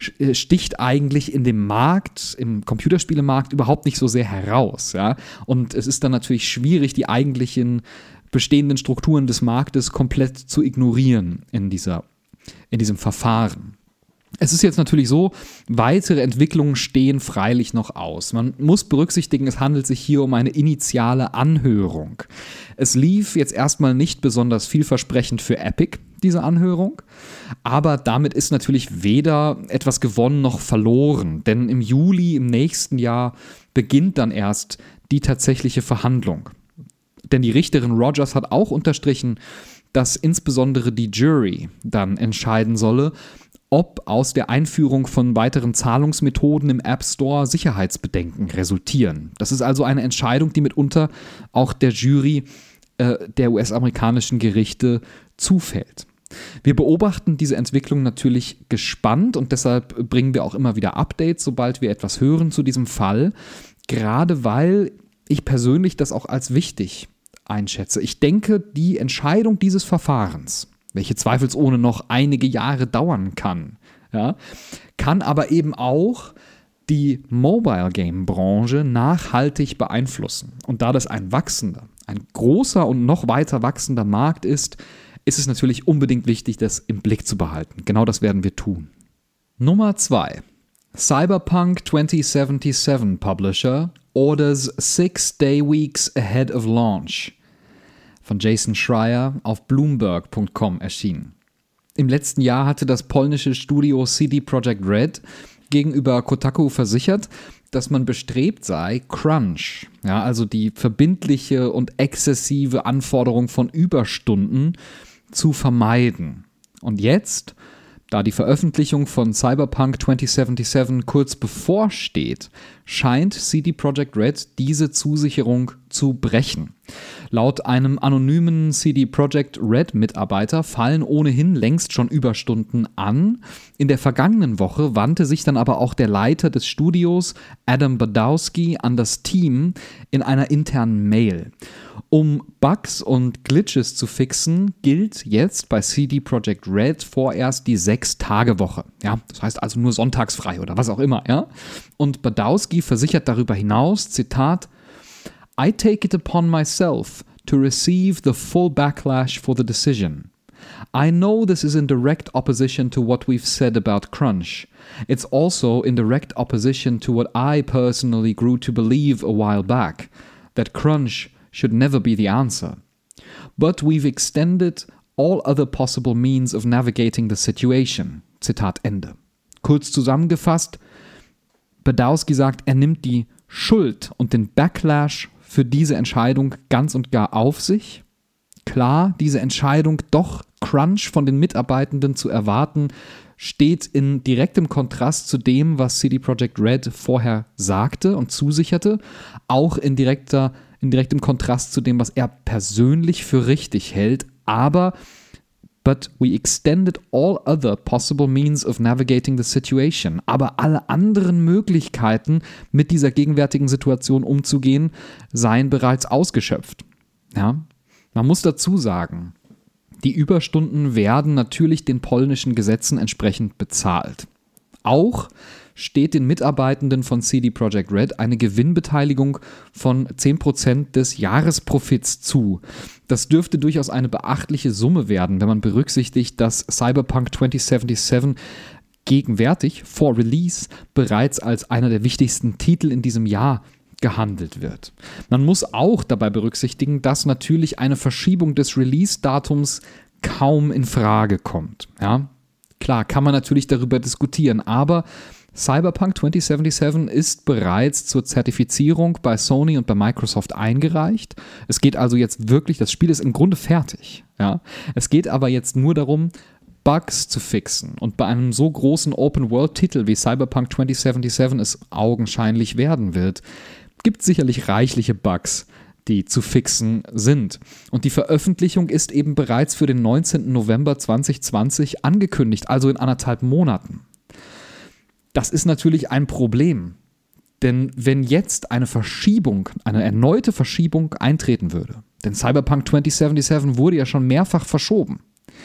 Speaker 1: sticht eigentlich in dem Markt, im Computerspielemarkt überhaupt nicht so sehr heraus. Ja? Und es ist dann natürlich schwierig, die eigentlichen bestehenden Strukturen des Marktes komplett zu ignorieren in, dieser, in diesem Verfahren. Es ist jetzt natürlich so, weitere Entwicklungen stehen freilich noch aus. Man muss berücksichtigen, es handelt sich hier um eine initiale Anhörung. Es lief jetzt erstmal nicht besonders vielversprechend für Epic, diese Anhörung, aber damit ist natürlich weder etwas gewonnen noch verloren, denn im Juli im nächsten Jahr beginnt dann erst die tatsächliche Verhandlung. Denn die Richterin Rogers hat auch unterstrichen, dass insbesondere die Jury dann entscheiden solle, ob aus der Einführung von weiteren Zahlungsmethoden im App Store Sicherheitsbedenken resultieren. Das ist also eine Entscheidung, die mitunter auch der Jury äh, der U S-amerikanischen Gerichte zufällt. Wir beobachten diese Entwicklung natürlich gespannt und deshalb bringen wir auch immer wieder Updates, sobald wir etwas hören zu diesem Fall, gerade weil ich persönlich das auch als wichtig einschätze. Ich denke, die Entscheidung dieses Verfahrens, welche zweifelsohne noch einige Jahre dauern kann, ja, kann aber eben auch die Mobile-Game-Branche nachhaltig beeinflussen. Und da das ein wachsender, ein großer und noch weiter wachsender Markt ist, ist es natürlich unbedingt wichtig, das im Blick zu behalten. Genau das werden wir tun. Nummer zwei. Cyberpunk twenty seventy-seven Publisher orders six day weeks ahead of launch. Von Jason Schreier auf Bloomberg Punkt com erschienen. Im letzten Jahr hatte das polnische Studio C D Projekt Red gegenüber Kotaku versichert, dass man bestrebt sei, Crunch, ja, also die verbindliche und exzessive Anforderung von Überstunden, zu vermeiden. Und jetzt, da die Veröffentlichung von Cyberpunk twenty seventy-seven kurz bevorsteht, scheint C D Projekt Red diese Zusicherung zu brechen. Laut einem anonymen C D Projekt Red-Mitarbeiter fallen ohnehin längst schon Überstunden an. In der vergangenen Woche wandte sich dann aber auch der Leiter des Studios, Adam Badowski, an das Team in einer internen Mail. Um Bugs und Glitches zu fixen, gilt jetzt bei C D Projekt Red vorerst die Sechs-Tage-Woche. Ja, das heißt also nur sonntags frei oder was auch immer. Ja? Und Badowski versichert darüber hinaus, Zitat, I take it upon myself to receive the full backlash for the decision. I know this is in direct opposition to what we've said about Crunch. It's also in direct opposition to what I personally grew to believe a while back, that Crunch should never be the answer. But we've extended all other possible means of navigating the situation. Zitat Ende. Kurz zusammengefasst, Badowski sagt, er nimmt die Schuld und den Backlash für diese Entscheidung ganz und gar auf sich. Klar, diese Entscheidung, doch Crunch von den Mitarbeitenden zu erwarten, steht in direktem Kontrast zu dem, was C D Projekt Red vorher sagte und zusicherte, auch in, direkter, in direktem Kontrast zu dem, was er persönlich für richtig hält, aber but we extended all other possible means of navigating the situation. Aber alle anderen Möglichkeiten, mit dieser gegenwärtigen Situation umzugehen, seien bereits ausgeschöpft. Ja? Man muss dazu sagen, die Überstunden werden natürlich den polnischen Gesetzen entsprechend bezahlt. Auch steht den Mitarbeitenden von C D Projekt Red eine Gewinnbeteiligung von zehn Prozent des Jahresprofits zu. Das dürfte durchaus eine beachtliche Summe werden, wenn man berücksichtigt, dass Cyberpunk twenty seventy-seven gegenwärtig vor Release bereits als einer der wichtigsten Titel in diesem Jahr gehandelt wird. Man muss auch dabei berücksichtigen, dass natürlich eine Verschiebung des Release-Datums kaum in Frage kommt. Ja? Klar, kann man natürlich darüber diskutieren, aber Cyberpunk twenty seventy-seven ist bereits zur Zertifizierung bei Sony und bei Microsoft eingereicht. Es geht also jetzt wirklich, das Spiel ist im Grunde fertig. Ja? Es geht aber jetzt nur darum, Bugs zu fixen. Und bei einem so großen Open-World-Titel wie Cyberpunk twenty seventy-seven es augenscheinlich werden wird, gibt es sicherlich reichliche Bugs, die zu fixen sind. Und die Veröffentlichung ist eben bereits für den neunzehnten November zwanzig zwanzig angekündigt, also in anderthalb Monaten. Das ist natürlich ein Problem,
Speaker 4: Denn wenn jetzt eine Verschiebung, eine erneute Verschiebung eintreten würde, denn Cyberpunk zwanzig siebenundsiebzig wurde ja schon mehrfach verschoben,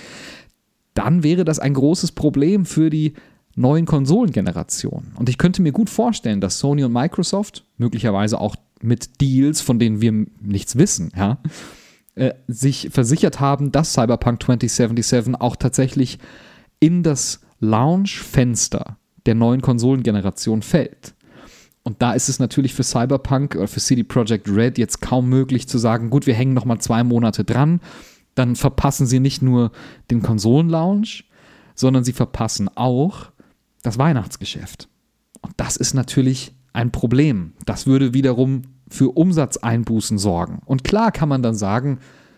Speaker 4: dann wäre das ein großes Problem für die neuen Konsolengenerationen. Und ich könnte mir gut vorstellen, dass Sony und Microsoft, möglicherweise auch mit Deals, von denen wir nichts wissen, ja, äh, sich versichert haben, dass Cyberpunk zwanzig siebenundsiebzig auch tatsächlich in das Launch-Fenster der neuen Konsolengeneration fällt. Und da ist es natürlich für Cyberpunk oder für C D Projekt Red jetzt kaum möglich zu sagen, gut, wir hängen noch mal zwei Monate dran, dann verpassen sie nicht nur den Konsolenlaunch, sondern sie verpassen auch das Weihnachtsgeschäft. Und das ist natürlich ein Problem. Das würde wiederum für Umsatzeinbußen sorgen. Und klar kann man dann sagen,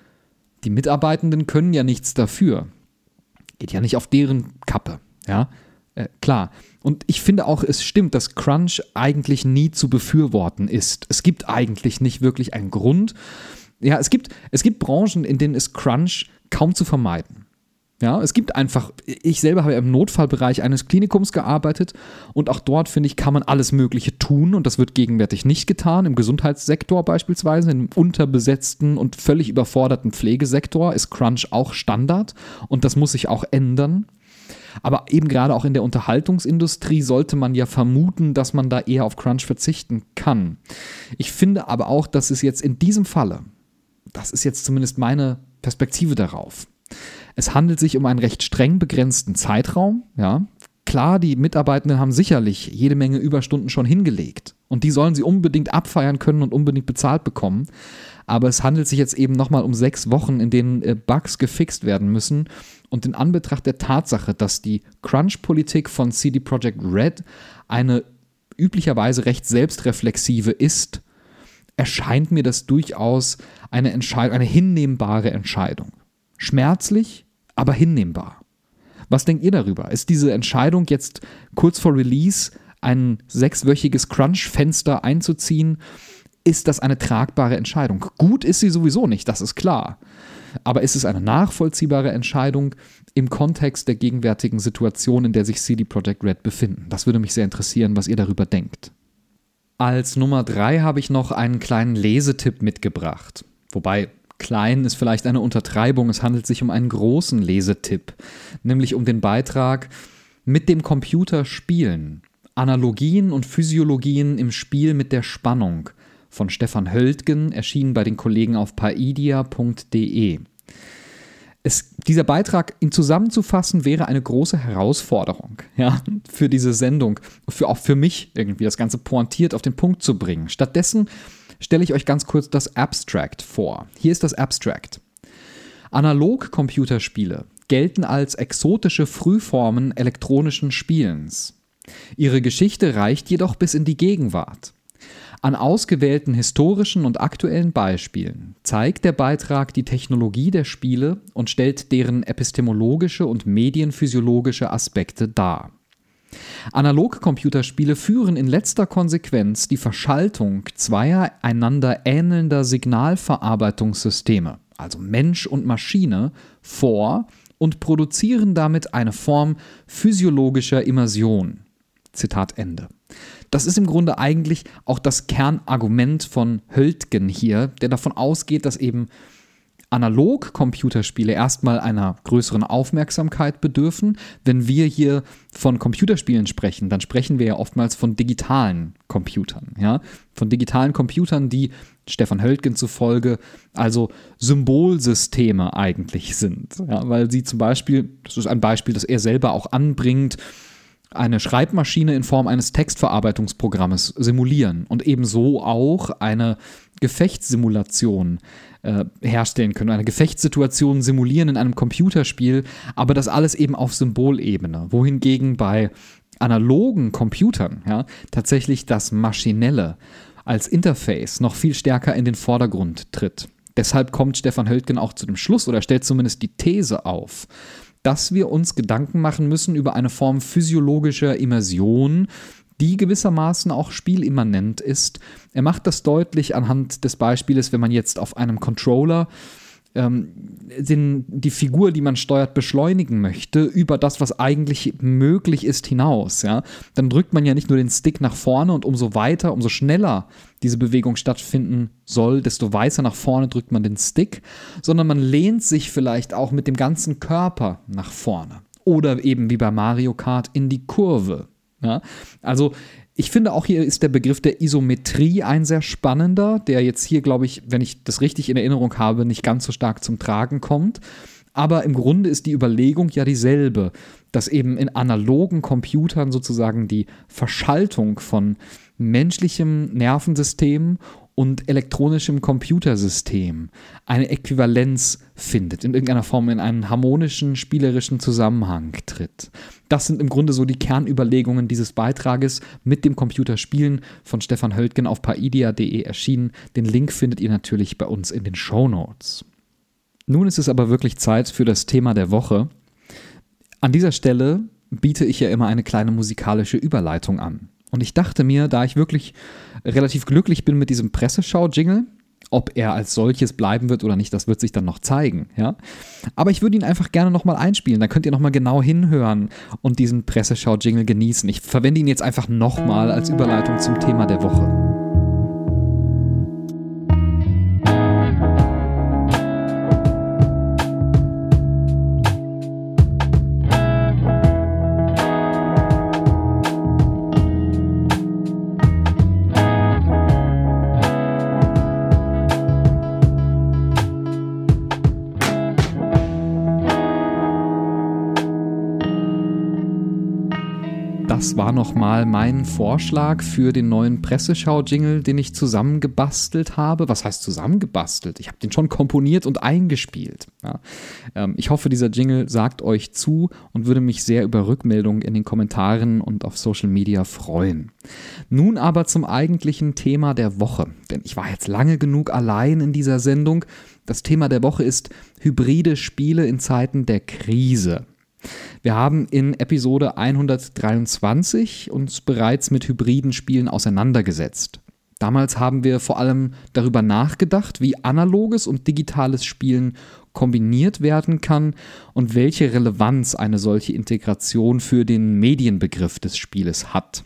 Speaker 4: die Mitarbeitenden können ja nichts dafür. Geht ja nicht auf deren Kappe, ja. Äh, klar. Und ich finde auch, es stimmt, dass Crunch eigentlich nie zu befürworten ist. Es gibt eigentlich nicht wirklich einen Grund. Ja, es gibt, es gibt Branchen, in denen ist Crunch kaum zu vermeiden. Ja, es gibt einfach, ich selber habe im Notfallbereich eines Klinikums gearbeitet und auch dort, finde ich, kann man alles Mögliche tun und das wird gegenwärtig nicht getan. Im Gesundheitssektor beispielsweise, im unterbesetzten und völlig überforderten Pflegesektor ist Crunch auch Standard und das muss sich auch ändern. Aber eben gerade auch in der Unterhaltungsindustrie sollte man ja vermuten, dass man da eher auf Crunch verzichten kann. Ich finde aber auch, dass es jetzt in diesem Falle, das ist jetzt zumindest meine Perspektive darauf, es handelt sich um einen recht streng begrenzten Zeitraum. Ja. Klar, die Mitarbeitenden haben sicherlich jede Menge Überstunden schon hingelegt und die sollen sie unbedingt abfeiern können und unbedingt bezahlt bekommen. Aber es handelt sich jetzt eben nochmal um sechs Wochen, in denen äh, Bugs gefixt werden müssen. Und in Anbetracht der Tatsache, dass die Crunch-Politik von C D Projekt Red eine üblicherweise recht selbstreflexive ist, erscheint mir das durchaus eine, Entscheid- eine hinnehmbare Entscheidung. Schmerzlich, aber hinnehmbar. Was denkt ihr darüber? Ist diese Entscheidung jetzt kurz vor Release ein sechswöchiges Crunch-Fenster einzuziehen? Ist das eine tragbare Entscheidung? Gut ist sie sowieso nicht, das ist klar. Aber ist es eine nachvollziehbare Entscheidung im Kontext der gegenwärtigen Situation, in der sich C D Projekt Red befinden? Das würde mich sehr interessieren, was ihr darüber denkt. Als Nummer drei habe ich noch einen kleinen Lesetipp mitgebracht. Wobei klein ist vielleicht eine Untertreibung, es handelt sich um einen großen Lesetipp, nämlich um den Beitrag Mit dem Computer spielen. Analogien und Physiologien im Spiel mit der Spannung von Stefan Höldgen, erschienen bei den Kollegen auf paidia punkt de. Es, dieser Beitrag, ihn zusammenzufassen, wäre eine große Herausforderung, ja, für diese Sendung, für, auch für mich irgendwie, das Ganze pointiert auf den Punkt zu bringen. Stattdessen stelle ich euch ganz kurz das Abstract vor. Hier ist das Abstract. Analog-Computerspiele gelten als exotische Frühformen elektronischen Spielens. Ihre Geschichte reicht jedoch bis in die Gegenwart. An ausgewählten historischen und aktuellen Beispielen zeigt der Beitrag die Technologie der Spiele und stellt deren epistemologische und medienphysiologische Aspekte dar. Analog-Computerspiele führen in letzter Konsequenz die Verschaltung zweier einander ähnelnder Signalverarbeitungssysteme, also Mensch und Maschine, vor und produzieren damit eine Form physiologischer Immersion. Zitat Ende. Das ist im Grunde eigentlich auch das Kernargument von Höldgen hier, der davon ausgeht, dass eben Analog-Computerspiele erstmal einer größeren Aufmerksamkeit bedürfen. Wenn wir hier von Computerspielen sprechen, dann sprechen wir ja oftmals von digitalen Computern. Ja? Von digitalen Computern, die Stefan Höldgen zufolge also Symbolsysteme eigentlich sind. Ja? Weil sie zum Beispiel, das ist ein Beispiel, das er selber auch anbringt, eine Schreibmaschine in Form eines Textverarbeitungsprogrammes simulieren und ebenso auch eine Gefechtssimulation äh, herstellen können, eine Gefechtssituation simulieren in einem Computerspiel, aber das alles eben auf Symbolebene, wohingegen bei analogen Computern ja, tatsächlich das Maschinelle als Interface noch viel stärker in den Vordergrund tritt. Deshalb kommt Stefan Höldgen auch zu dem Schluss oder stellt zumindest die These auf, dass wir uns Gedanken machen müssen über eine Form physiologischer Immersion, die gewissermaßen auch spielimmanent ist. Er macht das deutlich anhand des Beispiels, wenn man jetzt auf einem Controller ähm, den, die Figur, die man steuert, beschleunigen möchte, über das, was eigentlich möglich ist, hinaus. Ja? Dann drückt man ja nicht nur den Stick nach vorne und umso weiter, umso schneller diese Bewegung stattfinden soll, desto weiter nach vorne drückt man den Stick, sondern man lehnt sich vielleicht auch mit dem ganzen Körper nach vorne. Oder eben wie bei Mario Kart in die Kurve. Ja? Also ich finde auch hier ist der Begriff der Isometrie ein sehr spannender, der jetzt hier, glaube ich, wenn ich das richtig in Erinnerung habe, nicht ganz so stark zum Tragen kommt. Aber im Grunde ist die Überlegung ja dieselbe, dass eben in analogen Computern sozusagen die Verschaltung von menschlichem Nervensystem und elektronischem Computersystem eine Äquivalenz findet, in irgendeiner Form in einen harmonischen, spielerischen Zusammenhang tritt. Das sind im Grunde so die Kernüberlegungen dieses Beitrages mit dem Computerspielen von Stefan Höldgen auf paidia punkt de erschienen. Den Link findet ihr natürlich bei uns in den Shownotes. Nun ist es aber wirklich Zeit für das Thema der Woche. An dieser Stelle biete ich ja immer eine kleine musikalische Überleitung an. Und ich dachte mir, da ich wirklich relativ glücklich bin mit diesem Presseschau-Jingle, ob er als solches bleiben wird oder nicht, das wird sich dann noch zeigen. Ja? Aber ich würde ihn einfach gerne nochmal einspielen, dann könnt ihr nochmal genau hinhören und diesen Presseschau-Jingle genießen. Ich verwende ihn jetzt einfach nochmal als Überleitung zum Thema der Woche. Das war nochmal mein Vorschlag für den neuen Presseschau-Jingle, den ich zusammengebastelt habe. Was heißt zusammengebastelt? Ich habe den schon komponiert und eingespielt. Ja. Ähm, ich hoffe, dieser Jingle sagt euch zu und würde mich sehr über Rückmeldungen in den Kommentaren und auf Social Media freuen. Nun aber zum eigentlichen Thema der Woche. Denn ich war jetzt lange genug allein in dieser Sendung. Das Thema der Woche ist hybride Spiele in Zeiten der Krise. Wir haben in Episode hundertdreiundzwanzig uns bereits mit hybriden Spielen auseinandergesetzt. Damals haben wir vor allem darüber nachgedacht, wie analoges und digitales Spielen kombiniert werden kann und welche Relevanz eine solche Integration für den Medienbegriff des Spieles hat.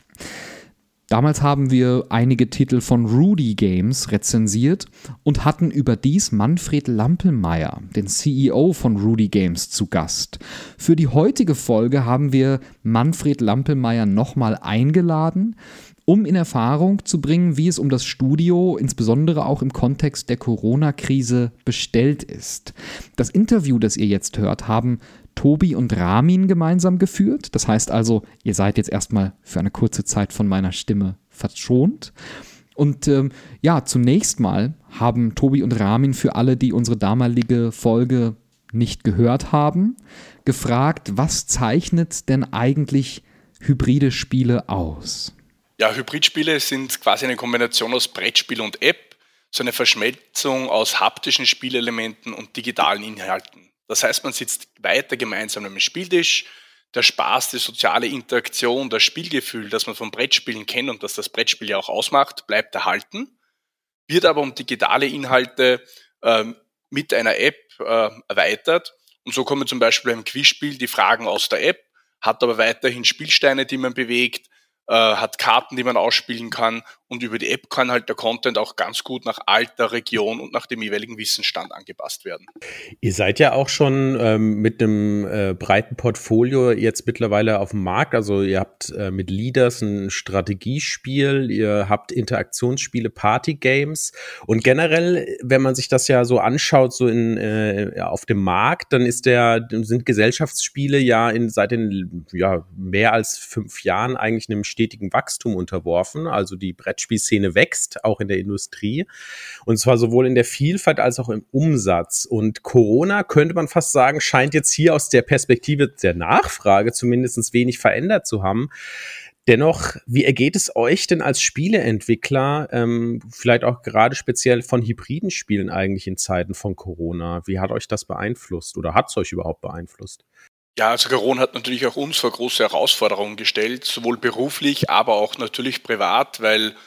Speaker 4: Damals haben wir einige Titel von Rudy Games rezensiert und hatten überdies Manfred Lampelmeier, den C E O von Rudy Games, zu Gast. Für die heutige Folge haben wir Manfred Lampelmeier nochmal eingeladen, um in Erfahrung zu bringen, wie es um das Studio, insbesondere auch im Kontext der Corona-Krise, bestellt ist. Das Interview, das ihr jetzt hört, haben Tobi und Ramin gemeinsam geführt. Das heißt also, ihr seid jetzt erstmal für eine kurze Zeit von meiner Stimme verschont. Und ähm, ja, zunächst mal haben Tobi und Ramin für alle, die unsere damalige Folge nicht gehört haben, gefragt, was zeichnet denn eigentlich hybride Spiele aus?
Speaker 5: Ja, Hybridspiele sind quasi eine Kombination aus Brettspiel und App, so eine Verschmelzung aus haptischen Spielelementen und digitalen Inhalten. Das heißt, man sitzt weiter gemeinsam am Spieltisch, der Spaß, die soziale Interaktion, das Spielgefühl, das man vom Brettspielen kennt und das das Brettspiel ja auch ausmacht, bleibt erhalten, wird aber um digitale Inhalte ähm, mit einer App äh, erweitert. Und so kommen zum Beispiel beim Quizspiel die Fragen aus der App, hat aber weiterhin Spielsteine, die man bewegt, äh, hat Karten, die man ausspielen kann, und über die App kann halt der Content auch ganz gut nach Alter, Region und nach dem jeweiligen Wissensstand angepasst werden.
Speaker 6: Ihr seid ja auch schon ähm, mit einem äh, breiten Portfolio jetzt mittlerweile auf dem Markt. Also ihr habt äh, mit Leaders ein Strategiespiel, ihr habt Interaktionsspiele, Partygames, und generell, wenn man sich das ja so anschaut, so in äh, auf dem Markt, dann ist der sind Gesellschaftsspiele ja in seit den ja mehr als fünf Jahren eigentlich einem stetigen Wachstum unterworfen. Also die Brettspielszene wächst, auch in der Industrie. Und zwar sowohl in der Vielfalt als auch im Umsatz. Und Corona, könnte man fast sagen, scheint jetzt hier aus der Perspektive der Nachfrage zumindest wenig verändert zu haben. Dennoch, wie ergeht es euch denn als Spieleentwickler, ähm, vielleicht auch gerade speziell von hybriden Spielen eigentlich in Zeiten von Corona? Wie hat euch das beeinflusst oder hat es euch überhaupt beeinflusst?
Speaker 5: Ja, also Corona hat natürlich auch uns vor große Herausforderungen gestellt, sowohl beruflich, aber auch natürlich privat, weil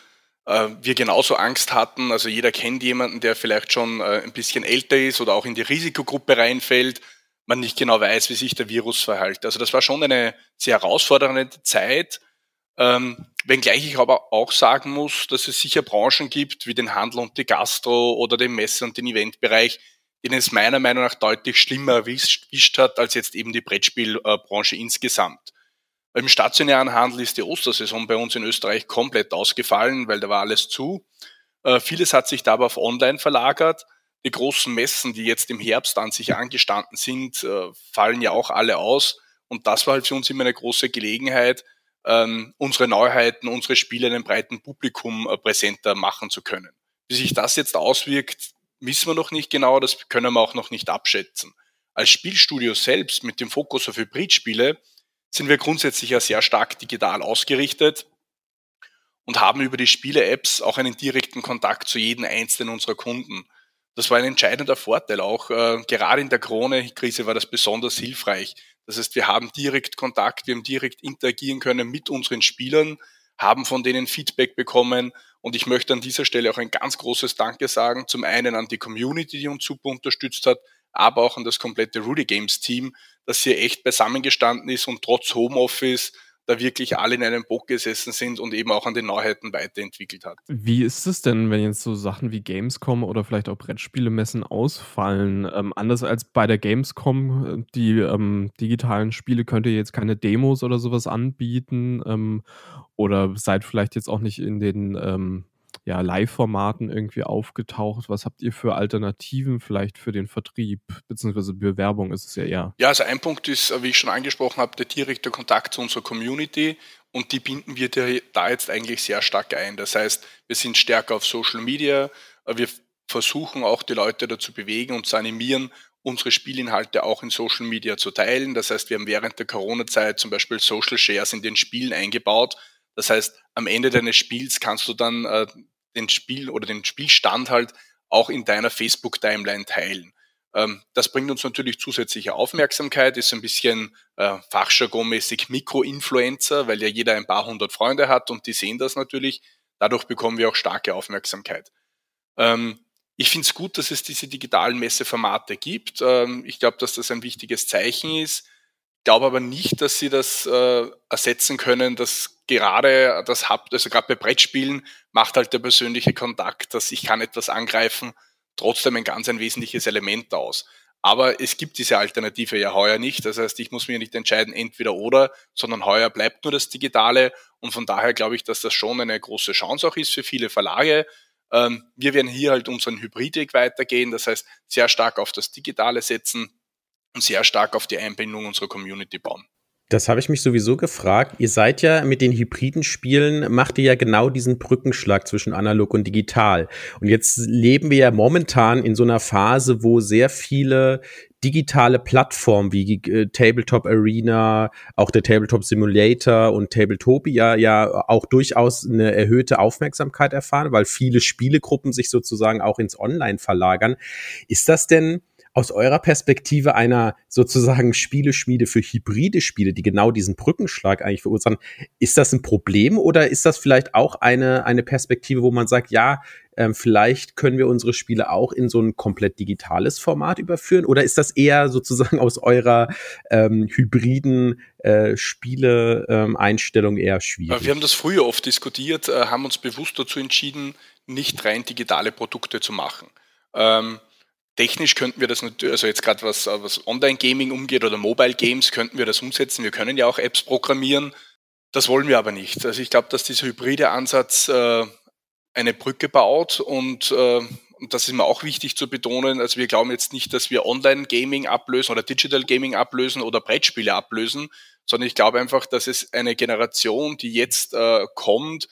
Speaker 5: äh, wir genauso Angst hatten. Also jeder kennt jemanden, der vielleicht schon äh, ein bisschen älter ist oder auch in die Risikogruppe reinfällt, man nicht genau weiß, wie sich der Virus verhält. Also das war schon eine sehr herausfordernde Zeit, ähm, wenngleich ich aber auch sagen muss, dass es sicher Branchen gibt, wie den Handel und die Gastro oder den Messe- und den Eventbereich, denen es meiner Meinung nach deutlich schlimmer erwischt hat, als jetzt eben die Brettspielbranche insgesamt. Im stationären Handel ist die Ostersaison bei uns in Österreich komplett ausgefallen, weil da war alles zu. Äh, vieles hat sich da aber auf online verlagert. Die großen Messen, die jetzt im Herbst an sich angestanden sind, äh, fallen ja auch alle aus. Und das war halt für uns immer eine große Gelegenheit, ähm, unsere Neuheiten, unsere Spiele einem breiten Publikum äh, präsenter machen zu können. Wie sich das jetzt auswirkt, wissen wir noch nicht genau, das können wir auch noch nicht abschätzen. Als Spielstudio selbst mit dem Fokus auf Hybridspiele sind wir grundsätzlich ja sehr stark digital ausgerichtet und haben über die Spiele-Apps auch einen direkten Kontakt zu jedem einzelnen unserer Kunden. Das war ein entscheidender Vorteil auch. Äh, gerade in der Corona-Krise war das besonders hilfreich. Das heißt, wir haben direkt Kontakt, wir haben direkt interagieren können mit unseren Spielern, haben von denen Feedback bekommen. Und ich möchte an dieser Stelle auch ein ganz großes Danke sagen. Zum einen an die Community, die uns super unterstützt hat, aber auch an das komplette Rudy Games Team, das hier echt beisammengestanden ist und trotz Homeoffice da wirklich alle in einem Boot gesessen sind und eben auch an den Neuheiten weiterentwickelt hat.
Speaker 7: Wie ist es denn, wenn jetzt so Sachen wie Gamescom oder vielleicht auch Brettspielemessen ausfallen? Ähm, anders als bei der Gamescom, die ähm, digitalen Spiele könnt ihr jetzt keine Demos oder sowas anbieten ähm, oder seid vielleicht jetzt auch nicht in den ähm, ja, Live-Formaten irgendwie aufgetaucht. Was habt ihr für Alternativen vielleicht für den Vertrieb, beziehungsweise Bewerbung ist es ja eher?
Speaker 5: Ja, also ein Punkt ist, wie ich schon angesprochen habe, der direkte Kontakt zu unserer Community und die binden wir da jetzt eigentlich sehr stark ein. Das heißt, wir sind stärker auf Social Media, wir versuchen auch die Leute dazu bewegen und zu animieren, unsere Spielinhalte auch in Social Media zu teilen. Das heißt, wir haben während der Corona-Zeit zum Beispiel Social Shares in den Spielen eingebaut. Das heißt, am Ende deines Spiels kannst du dann äh, den Spiel oder den Spielstand halt auch in deiner Facebook-Timeline teilen. Ähm, das bringt uns natürlich zusätzliche Aufmerksamkeit, ist ein bisschen äh, fachjargonmäßig Mikro-Influencer, weil ja jeder ein paar hundert Freunde hat und die sehen das natürlich. Dadurch bekommen wir auch starke Aufmerksamkeit. Ähm, ich finde es gut, dass es diese digitalen Messeformate gibt. Ähm, ich glaube, dass das ein wichtiges Zeichen ist. Ich glaube aber nicht, dass sie das äh, ersetzen können, dass gerade das habt, also gerade bei Brettspielen macht halt der persönliche Kontakt, dass ich kann etwas angreifen, trotzdem ein ganz ein wesentliches Element aus. Aber es gibt diese Alternative ja heuer nicht. Das heißt, ich muss mir nicht entscheiden, entweder oder, sondern heuer bleibt nur das Digitale. Und von daher glaube ich, dass das schon eine große Chance auch ist für viele Verlage. Ähm, wir werden hier halt unseren Hybridweg weitergehen. Das heißt, sehr stark auf das Digitale setzen und sehr stark auf die Einbindung unserer Community bauen.
Speaker 6: Das habe ich mich sowieso gefragt. Ihr seid ja mit den hybriden Spielen, macht ihr ja genau diesen Brückenschlag zwischen analog und digital. Und jetzt leben wir ja momentan in so einer Phase, wo sehr viele digitale Plattformen wie äh, Tabletop Arena, auch der Tabletop Simulator und Tabletopia ja auch durchaus eine erhöhte Aufmerksamkeit erfahren, weil viele Spielegruppen sich sozusagen auch ins Online verlagern. Ist das denn aus eurer Perspektive einer sozusagen Spieleschmiede für hybride Spiele, die genau diesen Brückenschlag eigentlich verursachen, ist das ein Problem oder ist das vielleicht auch eine, eine Perspektive, wo man sagt, ja, ähm, vielleicht können wir unsere Spiele auch in so ein komplett digitales Format überführen? Oder ist das eher sozusagen aus eurer ähm, hybriden äh, Spiele-Einstellung ähm, eher schwierig?
Speaker 5: Wir haben das früher oft diskutiert, äh, haben uns bewusst dazu entschieden, nicht rein digitale Produkte zu machen. Ähm, Technisch könnten wir das natürlich, also jetzt gerade was, was Online-Gaming umgeht oder Mobile-Games, könnten wir das umsetzen. Wir können ja auch Apps programmieren. Das wollen wir aber nicht. Also ich glaube, dass dieser hybride Ansatz äh, eine Brücke baut und, äh, und das ist mir auch wichtig zu betonen. Also wir glauben jetzt nicht, dass wir Online-Gaming ablösen oder Digital-Gaming ablösen oder Brettspiele ablösen, sondern ich glaube einfach, dass es eine Generation, die jetzt äh, kommt,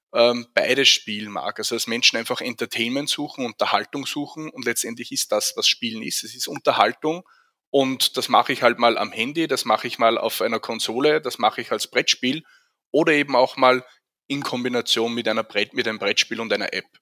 Speaker 5: beides spielen mag. Also dass Menschen einfach Entertainment suchen, Unterhaltung suchen und letztendlich ist das, was Spielen ist. Es ist Unterhaltung und das mache ich halt mal am Handy, das mache ich mal auf einer Konsole, das mache ich als Brettspiel oder eben auch mal in Kombination mit einer Brett, mit einem Brettspiel und einer App.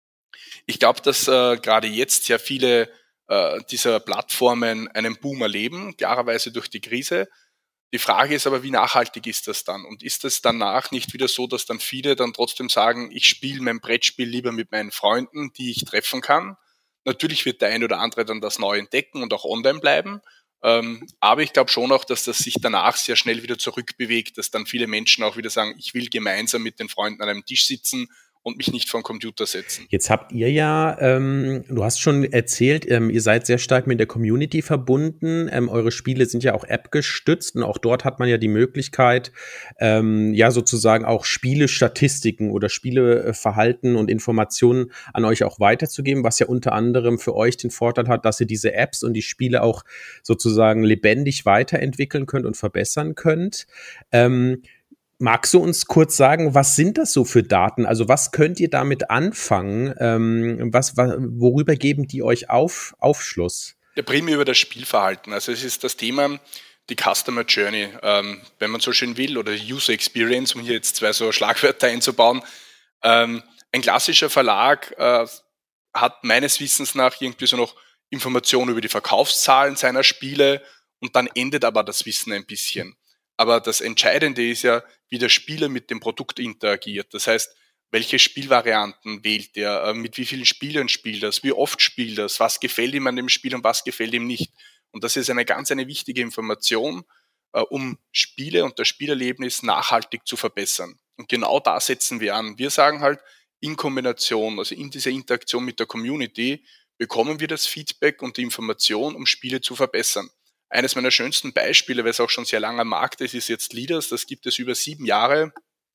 Speaker 5: Ich glaube, dass äh, gerade jetzt sehr viele äh, dieser Plattformen einen Boom erleben, klarerweise durch die Krise. Die Frage ist aber, wie nachhaltig ist das dann? Und ist es danach nicht wieder so, dass dann viele dann trotzdem sagen, ich spiele mein Brettspiel lieber mit meinen Freunden, die ich treffen kann? Natürlich wird der ein oder andere dann das neu entdecken und auch online bleiben. Ähm, aber ich glaube schon auch, dass das sich danach sehr schnell wieder zurückbewegt, dass dann viele Menschen auch wieder sagen, ich will gemeinsam mit den Freunden an einem Tisch sitzen und mich nicht vor den Computer setzen.
Speaker 6: Jetzt habt ihr ja, ähm, du hast schon erzählt, ähm, ihr seid sehr stark mit der Community verbunden. Ähm, eure Spiele sind ja auch App-gestützt und auch dort hat man ja die Möglichkeit, ähm, ja sozusagen auch Spiele-Statistiken oder Spieleverhalten und Informationen an euch auch weiterzugeben, was ja unter anderem für euch den Vorteil hat, dass ihr diese Apps und die Spiele auch sozusagen lebendig weiterentwickeln könnt und verbessern könnt. Ähm, Magst du uns kurz sagen, was sind das so für Daten? Also was könnt ihr damit anfangen? Ähm, was, was, worüber geben die euch auf, Aufschluss?
Speaker 5: Ja, primär über das Spielverhalten. Also es ist das Thema, die Customer Journey, ähm, wenn man so schön will, oder User Experience, um hier jetzt zwei so Schlagwörter einzubauen. Ähm, ein klassischer Verlag äh, hat meines Wissens nach irgendwie so noch Informationen über die Verkaufszahlen seiner Spiele und dann endet aber das Wissen ein bisschen. Aber das Entscheidende ist ja, wie der Spieler mit dem Produkt interagiert. Das heißt, welche Spielvarianten wählt er, mit wie vielen Spielern spielt er, wie oft spielt er, was gefällt ihm an dem Spiel und was gefällt ihm nicht. Und das ist eine ganz eine wichtige Information, um Spiele und das Spielerlebnis nachhaltig zu verbessern. Und genau da setzen wir an. Wir sagen halt, in Kombination, also in dieser Interaktion mit der Community, bekommen wir das Feedback und die Information, um Spiele zu verbessern. Eines meiner schönsten Beispiele, weil es auch schon sehr lange am Markt ist, ist jetzt Leaders. Das gibt es über sieben Jahre.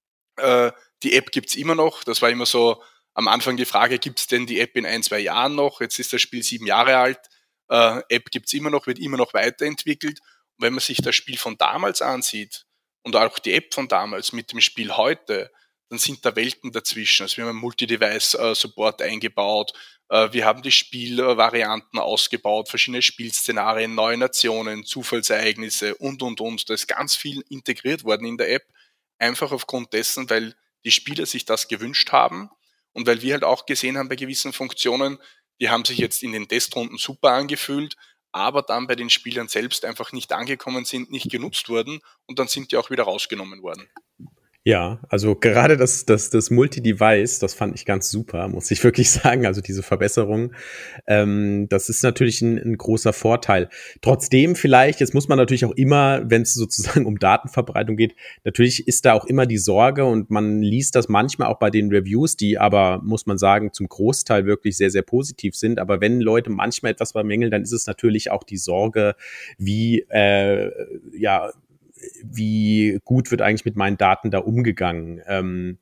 Speaker 5: Äh, die App gibt's immer noch. Das war immer so am Anfang die Frage, gibt's denn die App in ein, zwei Jahren noch? Jetzt ist das Spiel sieben Jahre alt. Äh, App gibt's immer noch, wird immer noch weiterentwickelt. Und wenn man sich das Spiel von damals ansieht und auch die App von damals mit dem Spiel heute, dann sind da Welten dazwischen. Also wir haben Multi-Device-Support eingebaut, wir haben die Spielvarianten ausgebaut, verschiedene Spielszenarien, neue Nationen, Zufallsereignisse und, und, und. Da ist ganz viel integriert worden in der App, einfach aufgrund dessen, weil die Spieler sich das gewünscht haben und weil wir halt auch gesehen haben bei gewissen Funktionen, die haben sich jetzt in den Testrunden super angefühlt, aber dann bei den Spielern selbst einfach nicht angekommen sind, nicht genutzt wurden und dann sind die auch wieder rausgenommen worden.
Speaker 6: Ja, also gerade das, das, das Multi-Device, das fand ich ganz super, muss ich wirklich sagen. Also diese Verbesserung, ähm, das ist natürlich ein, ein großer Vorteil. Trotzdem vielleicht, jetzt muss man natürlich auch immer, wenn es sozusagen um Datenverbreitung geht, natürlich ist da auch immer die Sorge und man liest das manchmal auch bei den Reviews, die aber, muss man sagen, zum Großteil wirklich sehr, sehr positiv sind. Aber wenn Leute manchmal etwas bemängeln, dann ist es natürlich auch die Sorge, wie, äh, ja, wie gut wird eigentlich mit meinen Daten da umgegangen? Ähm,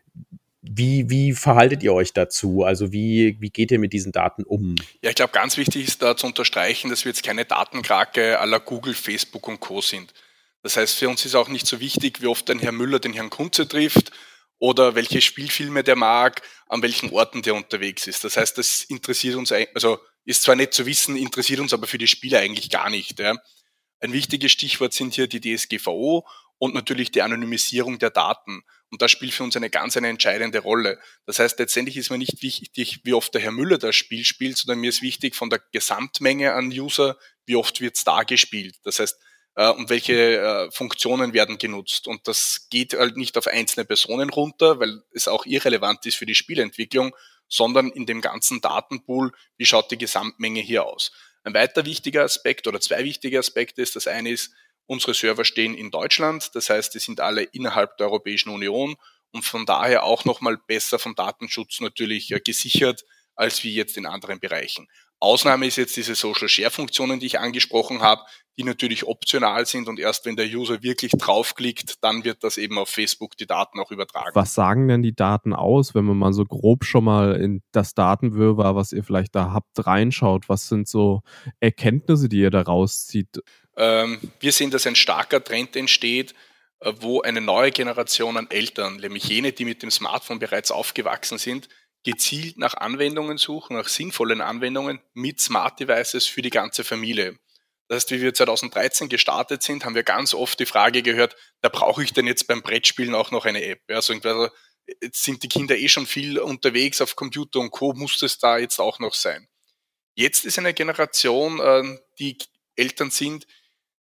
Speaker 6: wie, wie verhaltet ihr euch dazu? Also wie, wie geht ihr mit diesen Daten um?
Speaker 5: Ja, ich glaube, ganz wichtig ist da zu unterstreichen, dass wir jetzt keine Datenkrake à la Google, Facebook und Co. sind. Das heißt, für uns ist auch nicht so wichtig, wie oft ein Herr Müller den Herrn Kunze trifft oder welche Spielfilme der mag, an welchen Orten der unterwegs ist. Das heißt, das interessiert uns, also ist zwar nicht zu wissen, interessiert uns aber für die Spieler eigentlich gar nicht. Ja. Ein wichtiges Stichwort sind hier die D S G V O und natürlich die Anonymisierung der Daten. Und das spielt für uns eine ganz eine entscheidende Rolle. Das heißt, letztendlich ist mir nicht wichtig, wie oft der Herr Müller das Spiel spielt, sondern mir ist wichtig von der Gesamtmenge an User, wie oft wird es da gespielt. Das heißt, äh, und welche äh, Funktionen werden genutzt. Und das geht halt nicht auf einzelne Personen runter, weil es auch irrelevant ist für die Spielentwicklung, sondern in dem ganzen Datenpool, wie schaut die Gesamtmenge hier aus. Ein weiter wichtiger Aspekt oder zwei wichtige Aspekte ist, das eine ist, unsere Server stehen in Deutschland, das heißt, die sind alle innerhalb der Europäischen Union und von daher auch nochmal besser vom Datenschutz natürlich gesichert, als wie jetzt in anderen Bereichen. Ausnahme ist jetzt diese Social-Share-Funktionen, die ich angesprochen habe, die natürlich optional sind und erst wenn der User wirklich draufklickt, dann wird das eben auf Facebook die Daten auch übertragen.
Speaker 7: Was sagen denn die Daten aus, wenn man mal so grob schon mal in das Datenwirrwarr, was ihr vielleicht da habt, reinschaut? Was sind so Erkenntnisse, die ihr da rauszieht?
Speaker 5: Ähm, wir sehen, dass ein starker Trend entsteht, wo eine neue Generation an Eltern, nämlich jene, die mit dem Smartphone bereits aufgewachsen sind, gezielt nach Anwendungen suchen, nach sinnvollen Anwendungen mit Smart Devices für die ganze Familie. Das heißt, wie wir zweitausenddreizehn gestartet sind, haben wir ganz oft die Frage gehört, da brauche ich denn jetzt beim Brettspielen auch noch eine App? Also jetzt sind die Kinder eh schon viel unterwegs auf Computer und Co., muss das da jetzt auch noch sein? Jetzt ist eine Generation, die Eltern sind,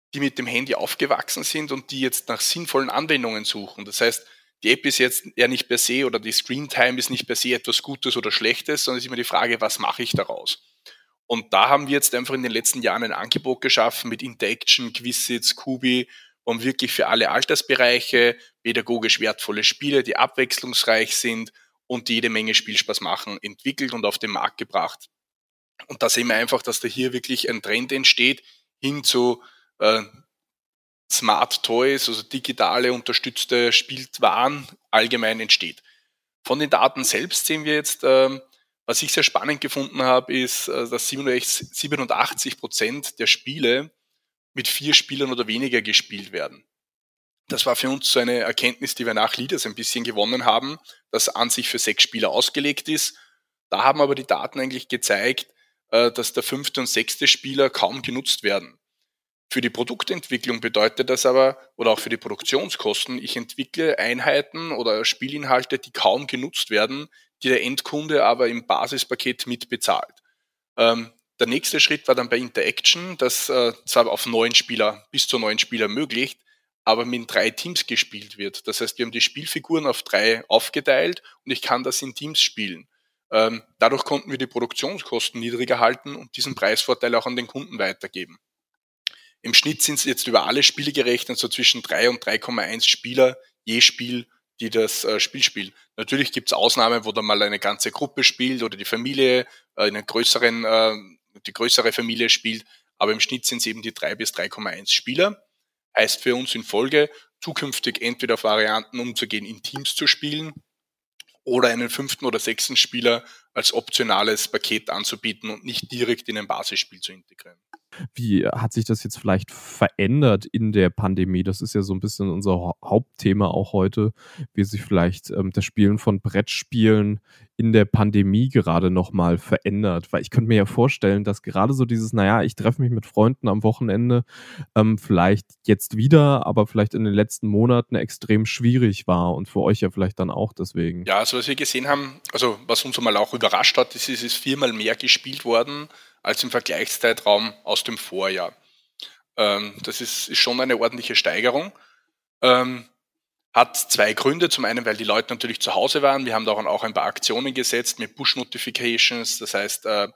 Speaker 5: die mit dem Handy aufgewachsen sind und die jetzt nach sinnvollen Anwendungen suchen. Das heißt, die App ist jetzt ja nicht per se oder die Screentime ist nicht per se etwas Gutes oder Schlechtes, sondern es ist immer die Frage, was mache ich daraus? Und da haben wir jetzt einfach in den letzten Jahren ein Angebot geschaffen mit Interaction, Quizits, Kubi, um wirklich für alle Altersbereiche pädagogisch wertvolle Spiele, die abwechslungsreich sind und die jede Menge Spielspaß machen, entwickelt und auf den Markt gebracht. Und da sehen wir einfach, dass da hier wirklich ein Trend entsteht hin zu äh, Smart Toys, also digitale unterstützte Spielwaren allgemein entsteht. Von den Daten selbst sehen wir jetzt, ähm, was ich sehr spannend gefunden habe, ist, äh, dass siebenundachtzig Prozent der Spiele mit vier Spielern oder weniger gespielt werden. Das war für uns so eine Erkenntnis, die wir nach Leaders ein bisschen gewonnen haben, das an sich für sechs Spieler ausgelegt ist. Da haben aber die Daten eigentlich gezeigt, äh, dass der fünfte und sechste Spieler kaum genutzt werden. Für die Produktentwicklung bedeutet das aber, oder auch für die Produktionskosten, ich entwickle Einheiten oder Spielinhalte, die kaum genutzt werden, die der Endkunde aber im Basispaket mitbezahlt. Ähm, der nächste Schritt war dann bei Interaction, das äh, zwar auf neun Spieler, bis zu neun Spieler ermöglicht, aber mit drei Teams gespielt wird. Das heißt, wir haben die Spielfiguren auf drei aufgeteilt und ich kann das in Teams spielen. Ähm, dadurch konnten wir die Produktionskosten niedriger halten und diesen Preisvorteil auch an den Kunden weitergeben. Im Schnitt sind es jetzt über alle Spiele gerechnet, so zwischen drei und drei Komma eins Spieler je Spiel, die das äh, Spiel spielen. Natürlich gibt es Ausnahmen, wo dann mal eine ganze Gruppe spielt oder die Familie, äh, einen größeren, äh, die größere Familie spielt, aber im Schnitt sind es eben die drei bis drei Komma eins Spieler. Heißt für uns in Folge, zukünftig entweder auf Varianten umzugehen, in Teams zu spielen oder einen fünften oder sechsten Spieler als optionales Paket anzubieten und nicht direkt in ein Basisspiel zu integrieren.
Speaker 7: Wie hat sich das jetzt vielleicht verändert in der Pandemie? Das ist ja so ein bisschen unser Hau- Hauptthema auch heute, wie sich vielleicht ähm, das Spielen von Brettspielen in der Pandemie gerade nochmal verändert. Weil ich könnte mir ja vorstellen, dass gerade so dieses, naja, ich treffe mich mit Freunden am Wochenende, ähm, vielleicht jetzt wieder, aber vielleicht in den letzten Monaten extrem schwierig war und für euch ja vielleicht dann auch deswegen.
Speaker 5: Ja, also was wir gesehen haben, also was uns einmal auch überrascht hat, ist, es ist viermal mehr gespielt worden als im Vergleichszeitraum aus dem Vorjahr. Ähm, das ist, ist schon eine ordentliche Steigerung. Ähm, hat zwei Gründe. Zum einen, weil die Leute natürlich zu Hause waren. Wir haben da auch ein paar Aktionen gesetzt mit Push-Notifications. Das heißt, äh,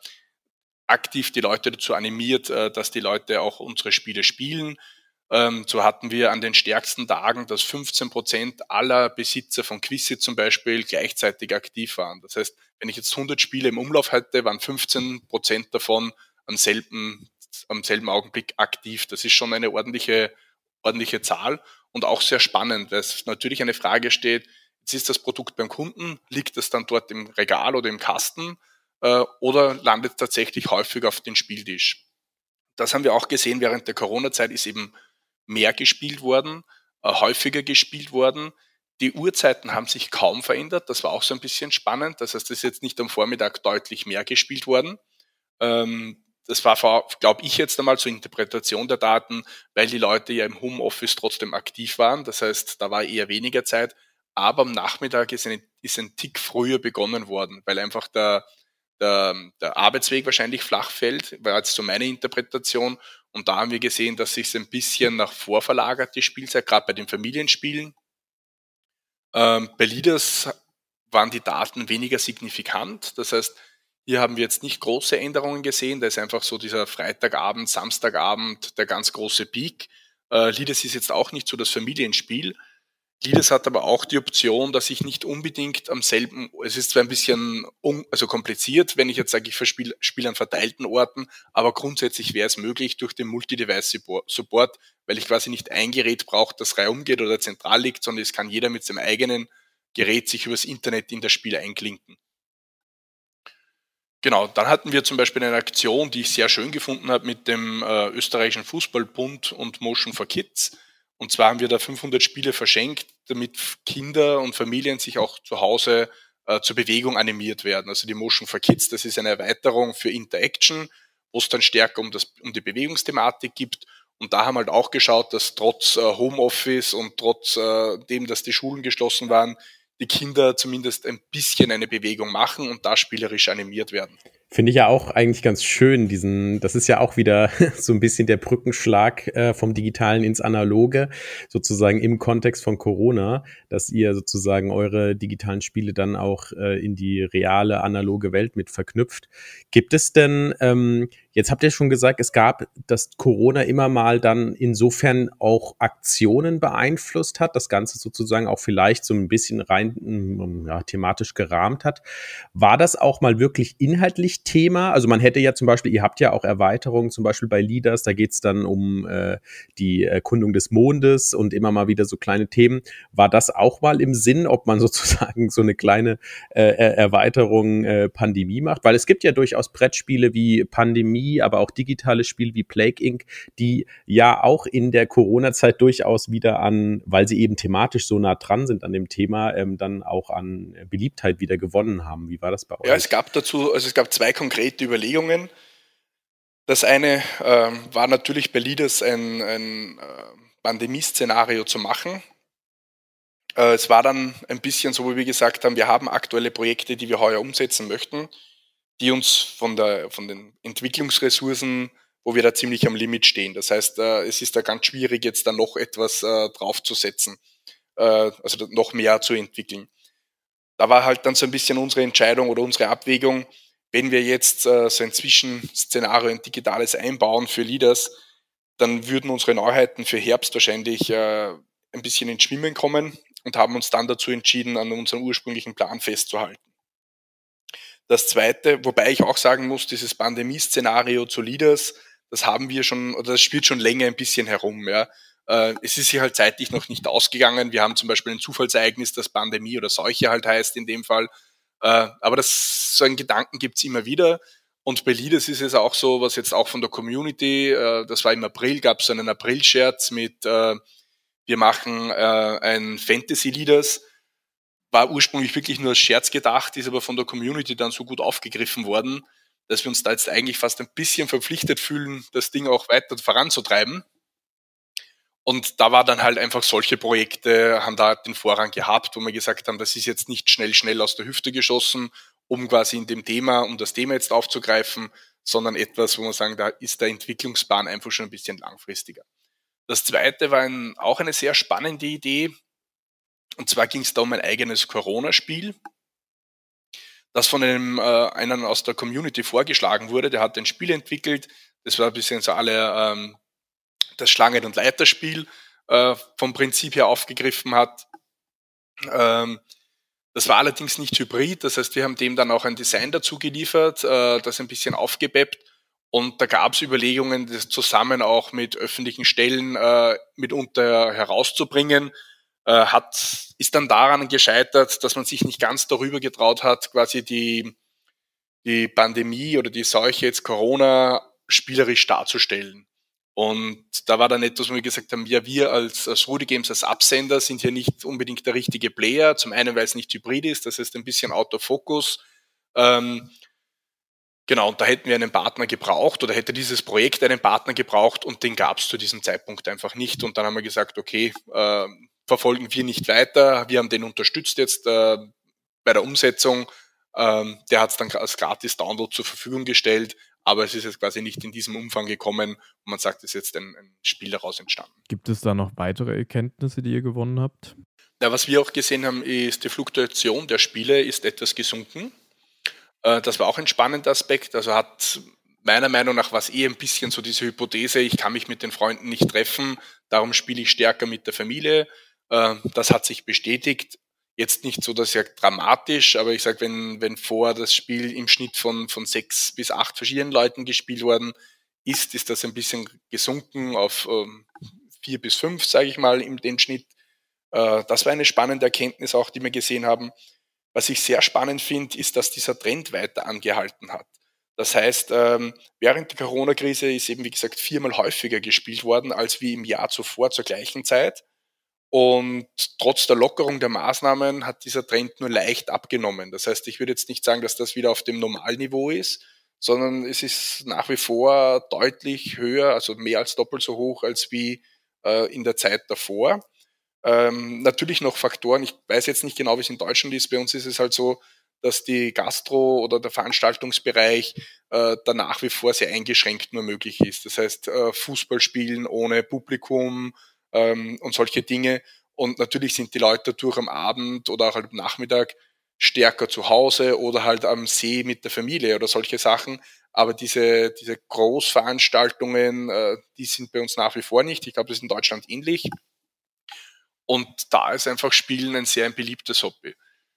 Speaker 5: aktiv die Leute dazu animiert, äh, dass die Leute auch unsere Spiele spielen. Ähm, so hatten wir an den stärksten Tagen, dass fünfzehn Prozent aller Besitzer von Quizit zum Beispiel gleichzeitig aktiv waren. Das heißt, wenn ich jetzt hundert Spiele im Umlauf hätte, waren fünfzehn Prozent davon am selben, am selben Augenblick aktiv. Das ist schon eine ordentliche, ordentliche Zahl und auch sehr spannend, weil es natürlich eine Frage steht, jetzt ist das Produkt beim Kunden, liegt das dann dort im Regal oder im Kasten äh, oder landet es tatsächlich häufig auf den Spieltisch? Das haben wir auch gesehen, während der Corona-Zeit ist eben mehr gespielt worden, äh, häufiger gespielt worden. Die Uhrzeiten haben sich kaum verändert, das war auch so ein bisschen spannend. Das heißt, es ist jetzt nicht am Vormittag deutlich mehr gespielt worden. Ähm, das war, glaube ich, jetzt einmal zur Interpretation der Daten, weil die Leute ja im Homeoffice trotzdem aktiv waren. Das heißt, da war eher weniger Zeit. Aber am Nachmittag ist ein, ist ein Tick früher begonnen worden, weil einfach der, der, der Arbeitsweg wahrscheinlich flach fällt, war jetzt so meine Interpretation. Und da haben wir gesehen, dass sich ein bisschen nach vor verlagert, die Spielzeit, gerade bei den Familienspielen. Ähm, bei Leaders waren die Daten weniger signifikant. Das heißt, hier haben wir jetzt nicht große Änderungen gesehen. Da ist einfach so dieser Freitagabend, Samstagabend der ganz große Peak. Äh, Leaders ist jetzt auch nicht so das Familienspiel. Leaders hat aber auch die Option, dass ich nicht unbedingt am selben, es ist zwar ein bisschen un, also kompliziert, wenn ich jetzt sage, ich verspiele spiele an verteilten Orten, aber grundsätzlich wäre es möglich durch den Multi-Device-Support, weil ich quasi nicht ein Gerät brauche, das reihum geht oder zentral liegt, sondern es kann jeder mit seinem eigenen Gerät sich übers Internet in das Spiel einklinken. Genau, dann hatten wir zum Beispiel eine Aktion, die ich sehr schön gefunden habe mit dem äh, österreichischen Fußballbund und Motion for Kids. Und zwar haben wir da fünfhundert Spiele verschenkt, damit Kinder und Familien sich auch zu Hause äh, zur Bewegung animiert werden. Also die Motion for Kids, das ist eine Erweiterung für Interaction, wo es dann stärker um, das, um die Bewegungsthematik gibt. Und da haben wir halt auch geschaut, dass trotz äh, Homeoffice und trotz äh, dem, dass die Schulen geschlossen waren, die Kinder zumindest ein bisschen eine Bewegung machen und da spielerisch animiert werden.
Speaker 6: Finde ich ja auch eigentlich ganz schön, diesen, das ist ja auch wieder so ein bisschen der Brückenschlag äh, vom Digitalen ins Analoge, sozusagen im Kontext von Corona, dass ihr sozusagen eure digitalen Spiele dann auch äh, in die reale, analoge Welt mit verknüpft. Gibt es denn, ähm, jetzt habt ihr schon gesagt, es gab, dass Corona immer mal dann insofern auch Aktionen beeinflusst hat, das Ganze sozusagen auch vielleicht so ein bisschen rein ähm, ja, thematisch gerahmt hat. War das auch mal wirklich inhaltlich Thema? Also man hätte ja zum Beispiel, ihr habt ja auch Erweiterungen, zum Beispiel bei Leaders, da geht es dann um äh, die Erkundung des Mondes und immer mal wieder so kleine Themen. War das auch mal im Sinn, ob man sozusagen so eine kleine äh, Erweiterung äh, Pandemie macht? Weil es gibt ja durchaus Brettspiele wie Pandemie, aber auch digitale Spiele wie Plague Incorporated, die ja auch in der Corona-Zeit durchaus wieder an, weil sie eben thematisch so nah dran sind an dem Thema, ähm, dann auch an Beliebtheit wieder gewonnen haben. Wie war das bei euch?
Speaker 5: Ja, es gab dazu, also es gab zwei konkrete Überlegungen. Das eine ähm, war natürlich bei Leaders ein, ein äh, Pandemie-Szenario zu machen. Äh, es war dann ein bisschen so, wie wir gesagt haben, wir haben aktuelle Projekte, die wir heuer umsetzen möchten, die uns von, der, von den Entwicklungsressourcen, wo wir da ziemlich am Limit stehen. Das heißt, äh, es ist da ganz schwierig, jetzt da noch etwas äh, draufzusetzen, äh, also noch mehr zu entwickeln. Da war halt dann so ein bisschen unsere Entscheidung oder unsere Abwägung, wenn wir jetzt äh, so ein Zwischenszenario, ein digitales einbauen für Leaders, dann würden unsere Neuheiten für Herbst wahrscheinlich äh, ein bisschen ins Schwimmen kommen und haben uns dann dazu entschieden, an unserem ursprünglichen Plan festzuhalten. Das Zweite, wobei ich auch sagen muss, dieses Pandemie-Szenario zu Leaders, das haben wir schon, oder das spielt schon länger ein bisschen herum, ja. Es ist hier halt zeitlich noch nicht ausgegangen. Wir haben zum Beispiel ein Zufallsereignis, das Pandemie oder Seuche halt heißt in dem Fall. Aber das, so einen Gedanken gibt's immer wieder. Und bei Leaders ist es auch so, was jetzt auch von der Community, das war im April, gab es so einen April-Scherz mit, wir machen ein Fantasy-Leaders. War ursprünglich wirklich nur als Scherz gedacht, ist aber von der Community dann so gut aufgegriffen worden, dass wir uns da jetzt eigentlich fast ein bisschen verpflichtet fühlen, das Ding auch weiter voranzutreiben. Und da war dann halt einfach solche Projekte, haben da den Vorrang gehabt, wo wir gesagt haben, das ist jetzt nicht schnell, schnell aus der Hüfte geschossen, um quasi in dem Thema, um das Thema jetzt aufzugreifen, sondern etwas, wo wir sagen, da ist der Entwicklungsplan einfach schon ein bisschen langfristiger. Das zweite war ein, auch eine sehr spannende Idee, und zwar ging es da um ein eigenes Corona-Spiel, das von einem, äh, einem aus der Community vorgeschlagen wurde. Der hat ein Spiel entwickelt, das war ein bisschen so alle ähm, das Schlangen- und Leiterspiel äh, vom Prinzip her aufgegriffen hat. Ähm, das war allerdings nicht hybrid, das heißt, wir haben dem dann auch ein Design dazu geliefert, äh, das ein bisschen aufgepeppt, und da gab es Überlegungen, das zusammen auch mit öffentlichen Stellen äh, mitunter herauszubringen. Äh, hat, ist dann daran gescheitert, dass man sich nicht ganz darüber getraut hat, quasi die, die Pandemie oder die Seuche jetzt Corona spielerisch darzustellen. Und da war dann etwas, wo wir gesagt haben, ja, wir als, als Rudy Games, als Absender sind hier nicht unbedingt der richtige Player. Zum einen, weil es nicht hybrid ist, das heißt ein bisschen out of focus. Ähm, genau, und da hätten wir einen Partner gebraucht oder hätte dieses Projekt einen Partner gebraucht, und den gab es zu diesem Zeitpunkt einfach nicht. Und dann haben wir gesagt, okay, äh, verfolgen wir nicht weiter. Wir haben den unterstützt jetzt äh, bei der Umsetzung. Ähm, der hat es dann als Gratis-Download zur Verfügung gestellt. Aber es ist jetzt quasi nicht in diesem Umfang gekommen, und man sagt, es ist jetzt ein, ein Spiel daraus entstanden.
Speaker 7: Gibt es da noch weitere Erkenntnisse, die ihr gewonnen habt?
Speaker 5: Ja, was wir auch gesehen haben, ist, die Fluktuation der Spiele ist etwas gesunken. Äh, das war auch ein spannender Aspekt. Also hat meiner Meinung nach was eh ein bisschen so diese Hypothese, ich kann mich mit den Freunden nicht treffen, darum spiele ich stärker mit der Familie. Äh, das hat sich bestätigt. Jetzt nicht so, dass ja dramatisch, aber ich sage, wenn, wenn vor das Spiel im Schnitt von, von sechs bis acht verschiedenen Leuten gespielt worden ist, ist das ein bisschen gesunken auf ähm, vier bis fünf, sage ich mal, im den Schnitt. Äh, das war eine spannende Erkenntnis auch, die wir gesehen haben. Was ich sehr spannend finde, ist, dass dieser Trend weiter angehalten hat. Das heißt, ähm, während der Corona-Krise ist eben, wie gesagt, viermal häufiger gespielt worden, als wie im Jahr zuvor zur gleichen Zeit. Und trotz der Lockerung der Maßnahmen hat dieser Trend nur leicht abgenommen. Das heißt, ich würde jetzt nicht sagen, dass das wieder auf dem Normalniveau ist, sondern es ist nach wie vor deutlich höher, also mehr als doppelt so hoch als wie äh, in der Zeit davor. Ähm, natürlich noch Faktoren, ich weiß jetzt nicht genau, wie es in Deutschland ist, bei uns ist es halt so, dass die Gastro- oder der Veranstaltungsbereich äh, da nach wie vor sehr eingeschränkt nur möglich ist. Das heißt, äh, Fußball spielen ohne Publikum ähm, und solche Dinge. Und natürlich sind die Leute dadurch am Abend oder auch halt am Nachmittag stärker zu Hause oder halt am See mit der Familie oder solche Sachen. Aber diese, diese Großveranstaltungen, äh, die sind bei uns nach wie vor nicht. Ich glaube, das ist in Deutschland ähnlich. Und da ist einfach Spielen ein sehr ein beliebtes Hobby.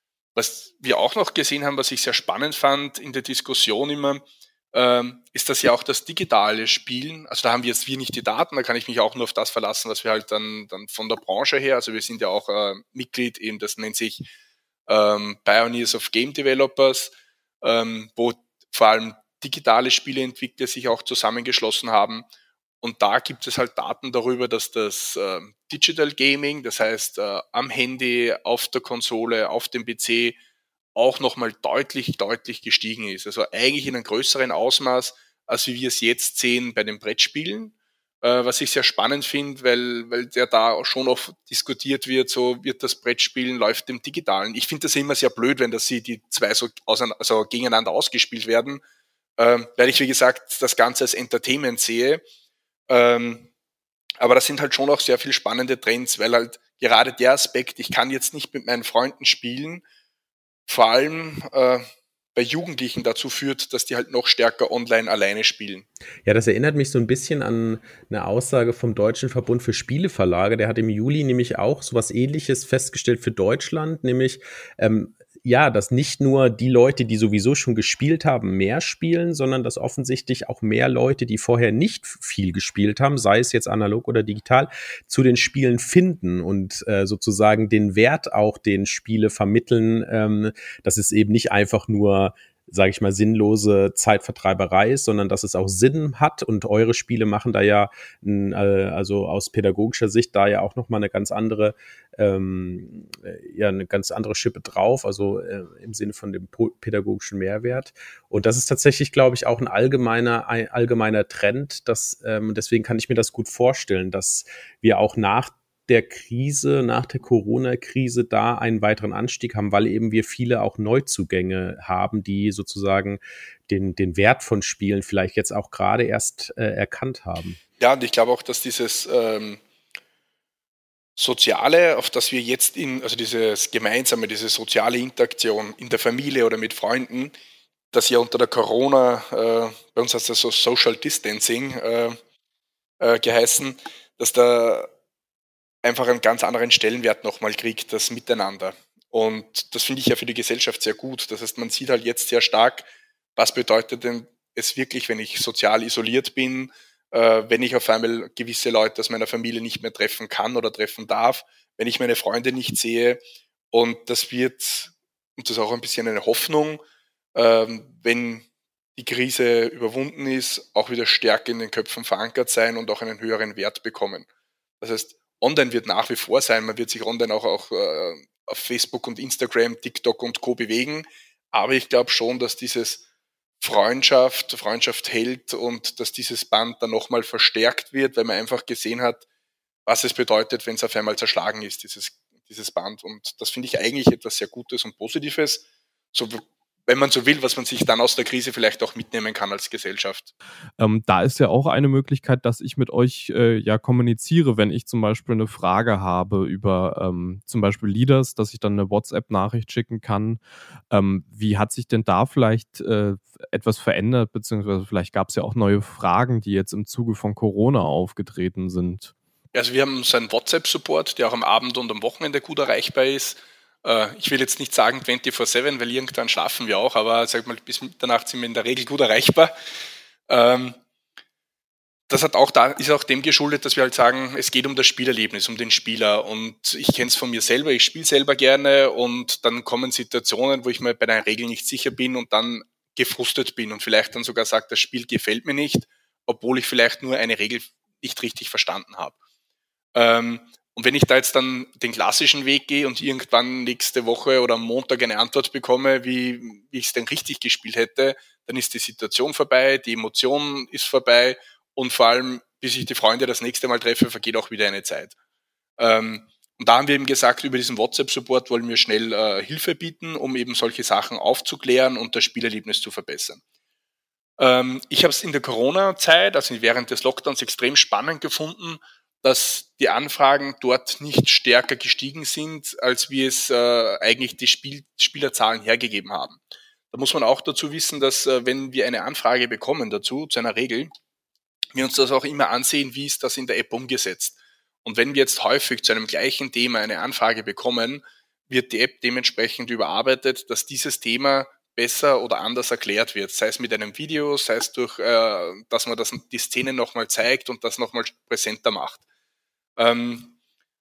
Speaker 5: Was wir auch noch gesehen haben, was ich sehr spannend fand in der Diskussion immer, ähm, ist, dass ja auch das digitale Spielen, also da haben wir jetzt wir nicht die Daten, da kann ich mich auch nur auf das verlassen, was wir halt dann, dann von der Branche her, also wir sind ja auch äh, Mitglied eben, das nennt sich ähm, Pioneers of Game Developers, ähm, wo vor allem digitale Spieleentwickler sich auch zusammengeschlossen haben. Und da gibt es halt Daten darüber, dass das äh, Digital Gaming, das heißt äh, am Handy, auf der Konsole, auf dem P C, auch nochmal deutlich, deutlich gestiegen ist. Also eigentlich in einem größeren Ausmaß, als wie wir es jetzt sehen bei den Brettspielen. Äh, was ich sehr spannend finde, weil, weil der da schon oft diskutiert wird, so wird das Brettspielen, läuft im Digitalen. Ich finde das ja immer sehr blöd, wenn das sie die zwei so auseinander, also gegeneinander ausgespielt werden, äh, weil ich, wie gesagt, das Ganze als Entertainment sehe. Ähm, aber das sind halt schon auch sehr viel spannende Trends, weil halt gerade der Aspekt, ich kann jetzt nicht mit meinen Freunden spielen, vor allem äh, bei Jugendlichen dazu führt, dass die halt noch stärker online alleine spielen.
Speaker 6: Ja, das erinnert mich so ein bisschen an eine Aussage vom Deutschen Verbund für Spieleverlage. Der hat im Juli nämlich auch sowas Ähnliches festgestellt für Deutschland, nämlich ähm, ja, dass nicht nur die Leute, die sowieso schon gespielt haben, mehr spielen, sondern dass offensichtlich auch mehr Leute, die vorher nicht viel gespielt haben, sei es jetzt analog oder digital, zu den Spielen finden und äh, sozusagen den Wert auch, den Spiele vermitteln, ähm, dass es eben nicht einfach nur, sage ich mal, sinnlose Zeitvertreiberei ist, sondern dass es auch Sinn hat, und eure Spiele machen da ja, äh, also aus pädagogischer Sicht, da ja auch nochmal eine ganz andere, ähm, ja, eine ganz andere Schippe drauf, also äh, im Sinne von dem pädagogischen Mehrwert. Und das ist tatsächlich, glaube ich, auch ein allgemeiner, ein allgemeiner Trend, dass, ähm, deswegen kann ich mir das gut vorstellen, dass wir auch nach der Krise, nach der Corona-Krise da einen weiteren Anstieg haben, weil eben wir viele auch Neuzugänge haben, die sozusagen den, den Wert von Spielen vielleicht jetzt auch gerade erst äh, erkannt haben.
Speaker 5: Ja, und ich glaube auch, dass dieses ähm, Soziale, auf das wir jetzt in, also dieses gemeinsame, diese soziale Interaktion in der Familie oder mit Freunden, das ja unter der Corona, äh, bei uns heißt das so Social Distancing äh, äh, geheißen, dass da einfach einen ganz anderen Stellenwert nochmal kriegt, das Miteinander. Und das finde ich ja für die Gesellschaft sehr gut. Das heißt, man sieht halt jetzt sehr stark, was bedeutet denn es wirklich, wenn ich sozial isoliert bin, äh, wenn ich auf einmal gewisse Leute aus meiner Familie nicht mehr treffen kann oder treffen darf, wenn ich meine Freunde nicht sehe. Und das wird, und das ist auch ein bisschen eine Hoffnung, ähm, wenn die Krise überwunden ist, auch wieder stärker in den Köpfen verankert sein und auch einen höheren Wert bekommen. Das heißt, online wird nach wie vor sein, man wird sich online auch, auch äh, auf Facebook und Instagram, TikTok und Co. bewegen, aber ich glaube schon, dass dieses Freundschaft, Freundschaft hält und dass dieses Band dann nochmal verstärkt wird, weil man einfach gesehen hat, was es bedeutet, wenn es auf einmal zerschlagen ist, dieses, dieses Band. Und das finde ich eigentlich etwas sehr Gutes und Positives, so, wenn man so will, was man sich dann aus der Krise vielleicht auch mitnehmen kann als Gesellschaft.
Speaker 7: Ähm, da ist ja auch eine Möglichkeit, dass ich mit euch äh, ja kommuniziere, wenn ich zum Beispiel eine Frage habe über ähm, zum Beispiel Leaders, dass ich dann eine WhatsApp-Nachricht schicken kann. Ähm, wie hat sich denn da vielleicht äh, etwas verändert, beziehungsweise vielleicht gab es ja auch neue Fragen, die jetzt im Zuge von Corona aufgetreten sind?
Speaker 5: Also wir haben so einen WhatsApp-Support, der auch am Abend und am Wochenende gut erreichbar ist. Ich will jetzt nicht sagen vierundzwanzig sieben, weil irgendwann schlafen wir auch, aber sag mal, bis Mitternacht sind wir in der Regel gut erreichbar. Das hat auch da, ist auch dem geschuldet, dass wir halt sagen, es geht um das Spielerlebnis, um den Spieler. Und ich kenne es von mir selber, ich spiele selber gerne und dann kommen Situationen, wo ich mir bei der Regel nicht sicher bin und dann gefrustet bin und vielleicht dann sogar sage, das Spiel gefällt mir nicht, obwohl ich vielleicht nur eine Regel nicht richtig verstanden habe. Und wenn ich da jetzt dann den klassischen Weg gehe und irgendwann nächste Woche oder am Montag eine Antwort bekomme, wie, wie ich es denn richtig gespielt hätte, dann ist die Situation vorbei, die Emotion ist vorbei und vor allem, bis ich die Freunde das nächste Mal treffe, vergeht auch wieder eine Zeit. Ähm, Und da haben wir eben gesagt, über diesen WhatsApp-Support wollen wir schnell äh, Hilfe bieten, um eben solche Sachen aufzuklären und das Spielerlebnis zu verbessern. Ähm, ich habe es in der Corona-Zeit, also während des Lockdowns, extrem spannend gefunden, dass die Anfragen dort nicht stärker gestiegen sind, als wie es äh, eigentlich die Spiel Spielerzahlen hergegeben haben. Da muss man auch dazu wissen, dass äh, wenn wir eine Anfrage bekommen dazu, zu einer Regel, wir uns das auch immer ansehen, wie ist das in der App umgesetzt. Und wenn wir jetzt häufig zu einem gleichen Thema eine Anfrage bekommen, wird die App dementsprechend überarbeitet, dass dieses Thema besser oder anders erklärt wird. Sei es mit einem Video, sei es durch, äh, dass man das, die Szene nochmal zeigt und das nochmal präsenter macht. Ähm,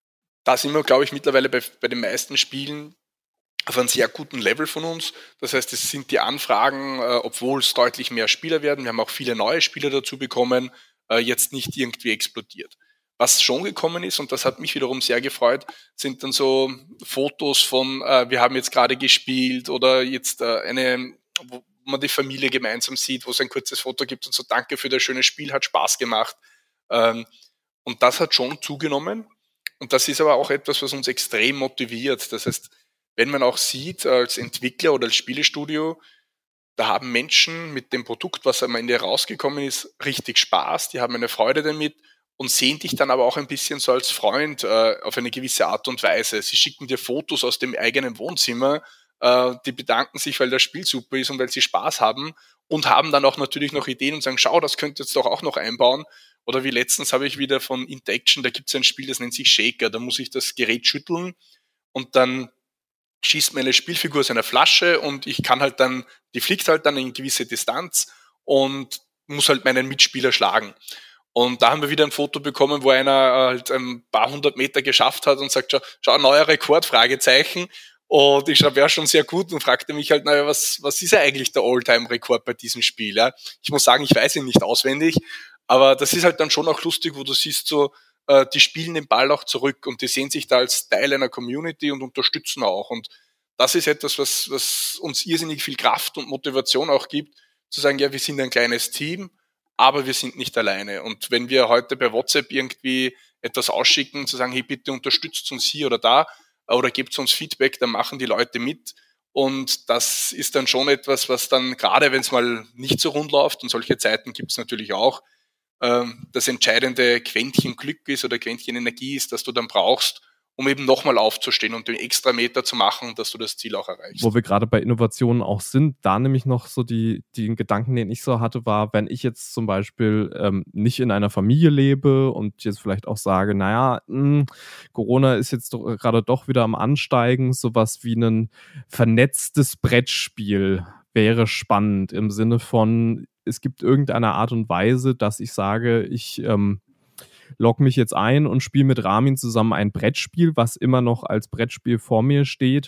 Speaker 5: da sind wir, glaube ich, mittlerweile bei, bei den meisten Spielen auf einem sehr guten Level von uns. Das heißt, es sind die Anfragen, äh, obwohl es deutlich mehr Spieler werden, wir haben auch viele neue Spieler dazu bekommen, äh, jetzt nicht irgendwie explodiert. Was schon gekommen ist, und das hat mich wiederum sehr gefreut, sind dann so Fotos von, äh, wir haben jetzt gerade gespielt oder jetzt äh, eine, wo man die Familie gemeinsam sieht, wo es ein kurzes Foto gibt und so, danke für das schöne Spiel, hat Spaß gemacht. Ähm, und das hat schon zugenommen. Und das ist aber auch etwas, was uns extrem motiviert. Das heißt, wenn man auch sieht, als Entwickler oder als Spielestudio, da haben Menschen mit dem Produkt, was am Ende rausgekommen ist, richtig Spaß, die haben eine Freude damit und sehen dich dann aber auch ein bisschen so als Freund äh, auf eine gewisse Art und Weise. Sie schicken dir Fotos aus dem eigenen Wohnzimmer, äh, die bedanken sich, weil das Spiel super ist und weil sie Spaß haben und haben dann auch natürlich noch Ideen und sagen, schau, das könnt ihr jetzt doch auch noch einbauen. Oder wie letztens habe ich wieder von Interaction, da gibt es ein Spiel, das nennt sich Shaker, da muss ich das Gerät schütteln und dann schießt meine Spielfigur aus einer Flasche und ich kann halt dann, die fliegt halt dann in gewisse Distanz und muss halt meinen Mitspieler schlagen. Und da haben wir wieder ein Foto bekommen, wo einer halt ein paar hundert Meter geschafft hat und sagt, schau, schau neuer Rekord, Fragezeichen. Und ich schreibe, ja, schon sehr gut und fragte mich halt, naja, was, was ist ja eigentlich der All-Time-Rekord bei diesem Spiel? Ja? Ich muss sagen, ich weiß ihn nicht auswendig, aber das ist halt dann schon auch lustig, wo du siehst so, äh, die spielen den Ball auch zurück und die sehen sich da als Teil einer Community und unterstützen auch. Und das ist etwas, was, was uns irrsinnig viel Kraft und Motivation auch gibt, zu sagen, ja, wir sind ein kleines Team, aber wir sind nicht alleine. Und wenn wir heute bei WhatsApp irgendwie etwas ausschicken, zu sagen, hey, bitte unterstützt uns hier oder da oder gebt uns Feedback, dann machen die Leute mit. Und das ist dann schon etwas, was dann, gerade wenn es mal nicht so rund läuft, und solche Zeiten gibt es natürlich auch, ähm, das entscheidende Quäntchen Glück ist oder Quäntchen Energie ist, das du dann brauchst, um eben nochmal aufzustehen und den extra Meter zu machen, dass du das Ziel auch erreichst.
Speaker 7: Wo wir gerade bei Innovationen auch sind, da nämlich noch so die, die Gedanken, den ich so hatte, war, wenn ich jetzt zum Beispiel ähm, nicht in einer Familie lebe und jetzt vielleicht auch sage, naja, mh, Corona ist jetzt doch, gerade doch wieder am Ansteigen, sowas wie ein vernetztes Brettspiel wäre spannend im Sinne von, es gibt irgendeine Art und Weise, dass ich sage, ich ähm, log mich jetzt ein und spiele mit Ramin zusammen ein Brettspiel, was immer noch als Brettspiel vor mir steht,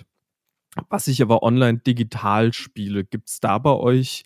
Speaker 7: was ich aber online digital spiele. Gibt es da bei euch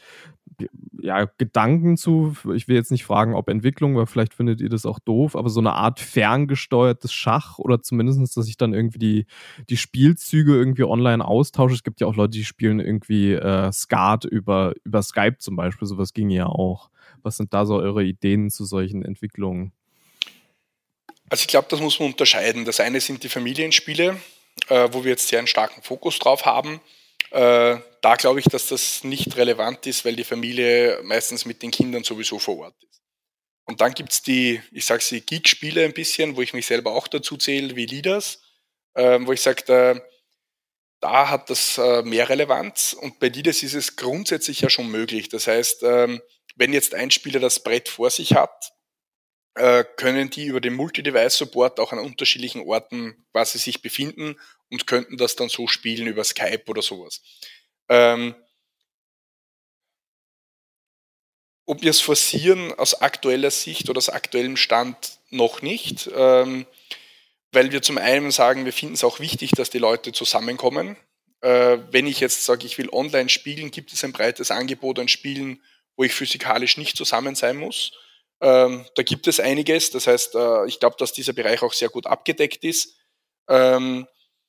Speaker 7: ja, Gedanken zu? Ich will jetzt nicht fragen, ob Entwicklung, weil vielleicht findet ihr das auch doof, aber so eine Art ferngesteuertes Schach oder zumindest, dass ich dann irgendwie die, die Spielzüge irgendwie online austausche. Es gibt ja auch Leute, die spielen irgendwie äh, Skat über, über Skype zum Beispiel. Sowas ging ja auch. Was sind da so eure Ideen zu solchen Entwicklungen?
Speaker 5: Also ich glaube, das muss man unterscheiden. Das eine sind die Familienspiele, äh, wo wir jetzt sehr einen starken Fokus drauf haben. Äh, da glaube ich, dass das nicht relevant ist, weil die Familie meistens mit den Kindern sowieso vor Ort ist. Und dann gibt es die, ich sage sie, Geek-Spiele ein bisschen, wo ich mich selber auch dazu zähle, wie Leaders, äh, wo ich sage, da, da hat das äh, mehr Relevanz. Und bei Leaders ist es grundsätzlich ja schon möglich. Das heißt, ähm, wenn jetzt ein Spieler das Brett vor sich hat, können die über den Multi-Device-Support auch an unterschiedlichen Orten quasi sich befinden und könnten das dann so spielen über Skype oder sowas. Ähm, ob wir es forcieren aus aktueller Sicht oder aus aktuellem Stand noch nicht, ähm, weil wir zum einen sagen, wir finden es auch wichtig, dass die Leute zusammenkommen. Äh, wenn ich jetzt sage, ich will online spielen, gibt es ein breites Angebot an Spielen, wo ich physikalisch nicht zusammen sein muss. Ähm, da gibt es einiges, das heißt, äh, ich glaube, dass dieser Bereich auch sehr gut abgedeckt ist. Ähm,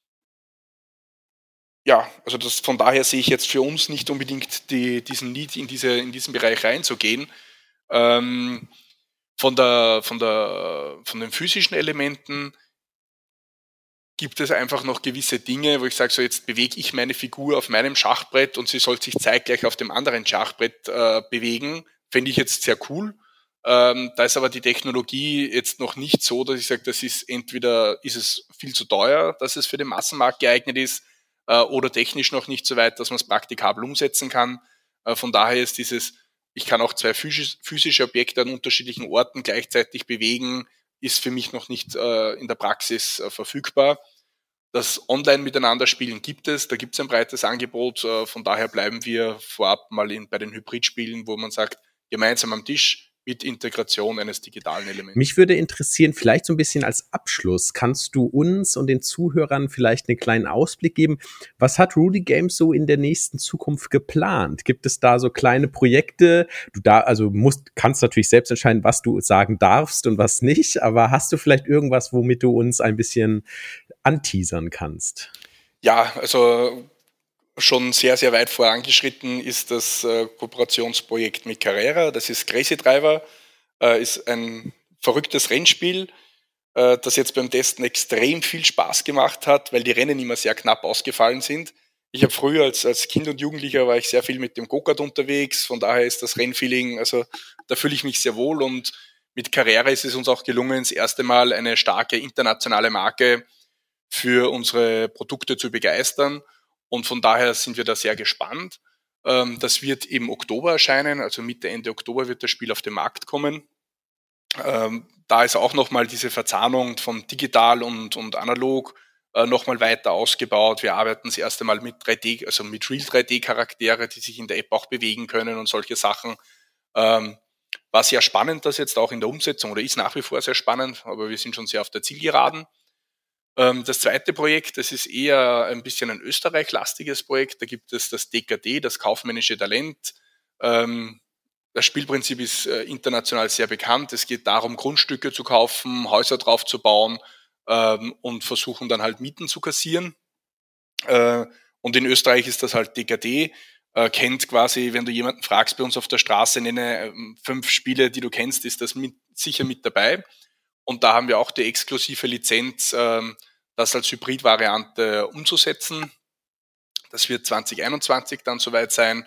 Speaker 5: ja, also das, von daher sehe ich jetzt für uns nicht unbedingt die, diesen Need, in, diese, in diesen Bereich reinzugehen. Ähm, von, der, von, der, von den physischen Elementen gibt es einfach noch gewisse Dinge, wo ich sage, so jetzt bewege ich meine Figur auf meinem Schachbrett und sie soll sich zeitgleich auf dem anderen Schachbrett äh, bewegen. Fände ich jetzt sehr cool. Ähm, da ist aber die Technologie jetzt noch nicht so, dass ich sage, das ist entweder ist es viel zu teuer, dass es für den Massenmarkt geeignet ist, äh, oder technisch noch nicht so weit, dass man es praktikabel umsetzen kann. Äh, von daher ist dieses, ich kann auch zwei physisch, physische Objekte an unterschiedlichen Orten gleichzeitig bewegen, ist für mich noch nicht äh, in der Praxis äh, verfügbar. Das Online-Miteinander-Spielen gibt es, da gibt es ein breites Angebot, äh, von daher bleiben wir vorab mal in, bei den Hybridspielen, wo man sagt, gemeinsam am Tisch mit Integration eines digitalen Elements.
Speaker 6: Mich würde interessieren, vielleicht so ein bisschen als Abschluss, kannst du uns und den Zuhörern vielleicht einen kleinen Ausblick geben? Was hat Rudy Games so in der nächsten Zukunft geplant? Gibt es da so kleine Projekte? Du da, also musst, kannst natürlich selbst entscheiden, was du sagen darfst und was nicht, aber hast du vielleicht irgendwas, womit du uns ein bisschen anteasern kannst?
Speaker 5: Ja, also schon sehr, sehr weit vorangeschritten ist das äh, Kooperationsprojekt mit Carrera. Das ist Crazy Driver, äh, ist ein verrücktes Rennspiel, äh, das jetzt beim Testen extrem viel Spaß gemacht hat, weil die Rennen immer sehr knapp ausgefallen sind. Ich habe früher als, als Kind und Jugendlicher war ich sehr viel mit dem Go-Kart unterwegs, von daher ist das Rennfeeling, also da fühle ich mich sehr wohl, und mit Carrera ist es uns auch gelungen, das erste Mal eine starke internationale Marke für unsere Produkte zu begeistern. Und von daher sind wir da sehr gespannt. Das wird im Oktober erscheinen, also Mitte, Ende Oktober wird das Spiel auf den Markt kommen. Da ist auch nochmal diese Verzahnung von digital und, und analog nochmal weiter ausgebaut. Wir arbeiten das erste Mal mit drei D, also mit Real drei D Charaktere, die sich in der App auch bewegen können und solche Sachen. War sehr spannend, das jetzt auch in der Umsetzung, oder ist nach wie vor sehr spannend, aber wir sind schon sehr auf der Zielgeraden. Das zweite Projekt, das ist eher ein bisschen ein österreichlastiges Projekt. Da gibt es das D K D, das kaufmännische Talent. Das Spielprinzip ist international sehr bekannt. Es geht darum, Grundstücke zu kaufen, Häuser drauf zu bauen und versuchen dann halt Mieten zu kassieren. Und in Österreich ist das halt D K D. Kennt quasi, wenn du jemanden fragst bei uns auf der Straße, nenne fünf Spiele, die du kennst, ist das mit, sicher mit dabei. Und da haben wir auch die exklusive Lizenz, ähm, das als Hybrid-Variante umzusetzen. Das wird zwanzig einundzwanzig dann soweit sein.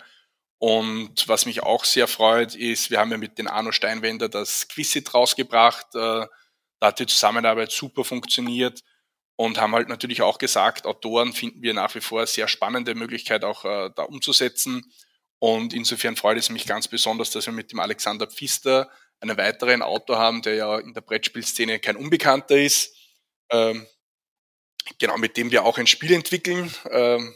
Speaker 5: Und was mich auch sehr freut, ist, wir haben ja mit den Arno Steinwender das Quizit rausgebracht. Äh, da hat die Zusammenarbeit super funktioniert und haben halt natürlich auch gesagt, Autoren finden wir nach wie vor eine sehr spannende Möglichkeit auch äh, da umzusetzen. Und insofern freut es mich ganz besonders, dass wir mit dem Alexander Pfister einen weiteren Autor haben, der ja in der Brettspielszene kein Unbekannter ist, ähm, genau, mit dem wir auch ein Spiel entwickeln. Ähm,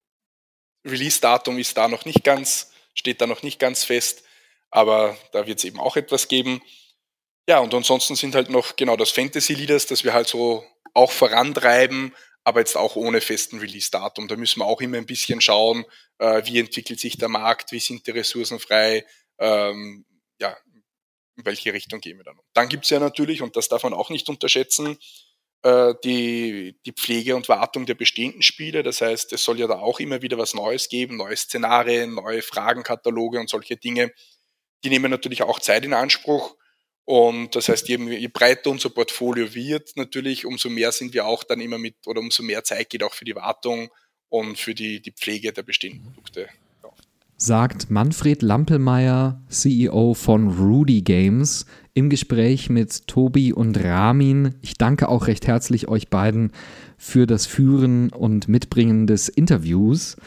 Speaker 5: Release-Datum ist da noch nicht ganz, steht da noch nicht ganz fest, aber da wird es eben auch etwas geben. Ja, und ansonsten sind halt noch genau das Fantasy Leaders, das wir halt so auch vorantreiben, aber jetzt auch ohne festen Release-Datum. Da müssen wir auch immer ein bisschen schauen, äh, wie entwickelt sich der Markt, wie sind die Ressourcen frei, ähm, ja, in welche Richtung gehen wir dann. Dann gibt es ja natürlich, und das darf man auch nicht unterschätzen, äh, die, die Pflege und Wartung der bestehenden Spiele. Das heißt, es soll ja da auch immer wieder was Neues geben, neue Szenarien, neue Fragenkataloge und solche Dinge. Die nehmen natürlich auch Zeit in Anspruch. Und das heißt, je, je breiter unser Portfolio wird, natürlich, umso mehr sind wir auch dann immer mit, oder umso mehr Zeit geht auch für die Wartung und für die, die Pflege der bestehenden Produkte. Ja.
Speaker 4: Sagt Manfred Lampelmeier, C E O von Rudy Games, im Gespräch mit Tobi und Ramin. Ich danke auch recht herzlich euch beiden für das Führen und Mitbringen des Interviews.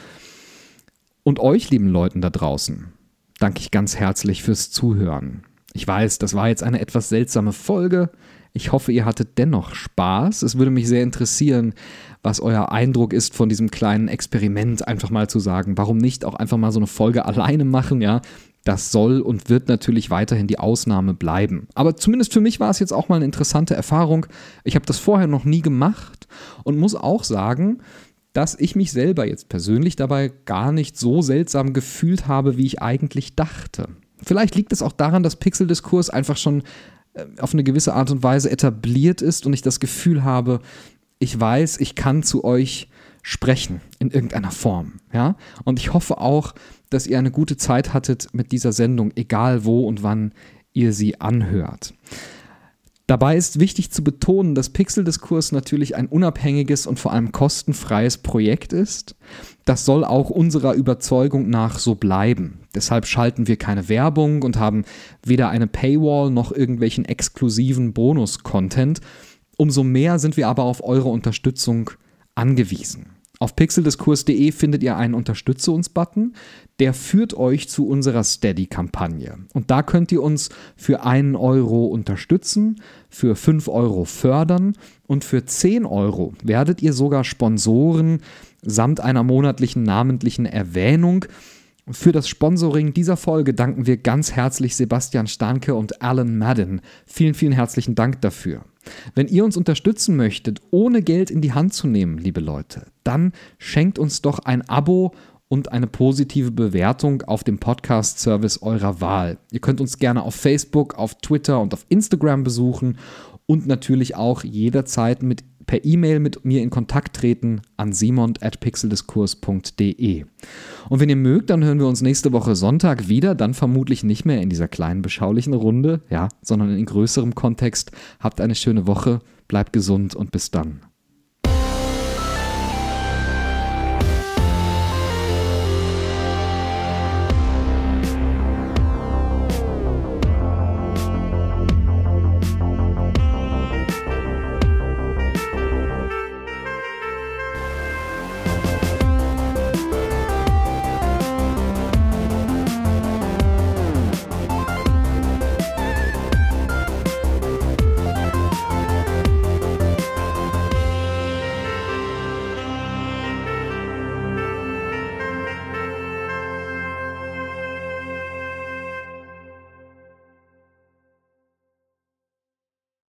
Speaker 4: Und euch, lieben Leuten da draußen, danke ich ganz herzlich fürs Zuhören. Ich weiß, das war jetzt eine etwas seltsame Folge. Ich hoffe, ihr hattet dennoch Spaß. Es würde mich sehr interessieren, was euer Eindruck ist von diesem kleinen Experiment, einfach mal zu sagen, warum nicht auch einfach mal so eine Folge alleine machen, ja? Das soll und wird natürlich weiterhin die Ausnahme bleiben. Aber zumindest für mich war es jetzt auch mal eine interessante Erfahrung. Ich habe das vorher noch nie gemacht und muss auch sagen, dass ich mich selber jetzt persönlich dabei gar nicht so seltsam gefühlt habe, wie ich eigentlich dachte. Vielleicht liegt es auch daran, dass Pixeldiskurs einfach schon auf eine gewisse Art und Weise etabliert ist und ich das Gefühl habe, ich weiß, ich kann zu euch sprechen in irgendeiner Form. Ja? Und ich hoffe auch, dass ihr eine gute Zeit hattet mit dieser Sendung, egal wo und wann ihr sie anhört. Dabei ist wichtig zu betonen, dass Pixeldiskurs natürlich ein unabhängiges und vor allem kostenfreies Projekt ist. Das soll auch unserer Überzeugung nach so bleiben. Deshalb schalten wir keine Werbung und haben weder eine Paywall noch irgendwelchen exklusiven Bonus-Content. Umso mehr sind wir aber auf eure Unterstützung angewiesen. Auf pixeldiskurs punkt de findet ihr einen Unterstütze-uns-Button, der führt euch zu unserer Steady-Kampagne. Und da könnt ihr uns für einen Euro unterstützen, für fünf Euro fördern und für zehn Euro werdet ihr sogar Sponsoren samt einer monatlichen namentlichen Erwähnung. Für das Sponsoring dieser Folge danken wir ganz herzlich Sebastian Stahnke und Alan Madden. Vielen, vielen herzlichen Dank dafür. Wenn ihr uns unterstützen möchtet, ohne Geld in die Hand zu nehmen, liebe Leute, dann schenkt uns doch ein Abo und eine positive Bewertung auf dem Podcast-Service eurer Wahl. Ihr könnt uns gerne auf Facebook, auf Twitter und auf Instagram besuchen und natürlich auch jederzeit mit per E-Mail mit mir in Kontakt treten an simon at pixeldiskurs punkt de. Und wenn ihr mögt, dann hören wir uns nächste Woche Sonntag wieder, dann vermutlich nicht mehr in dieser kleinen, beschaulichen Runde, ja, sondern in größerem Kontext. Habt eine schöne Woche, bleibt gesund und bis dann.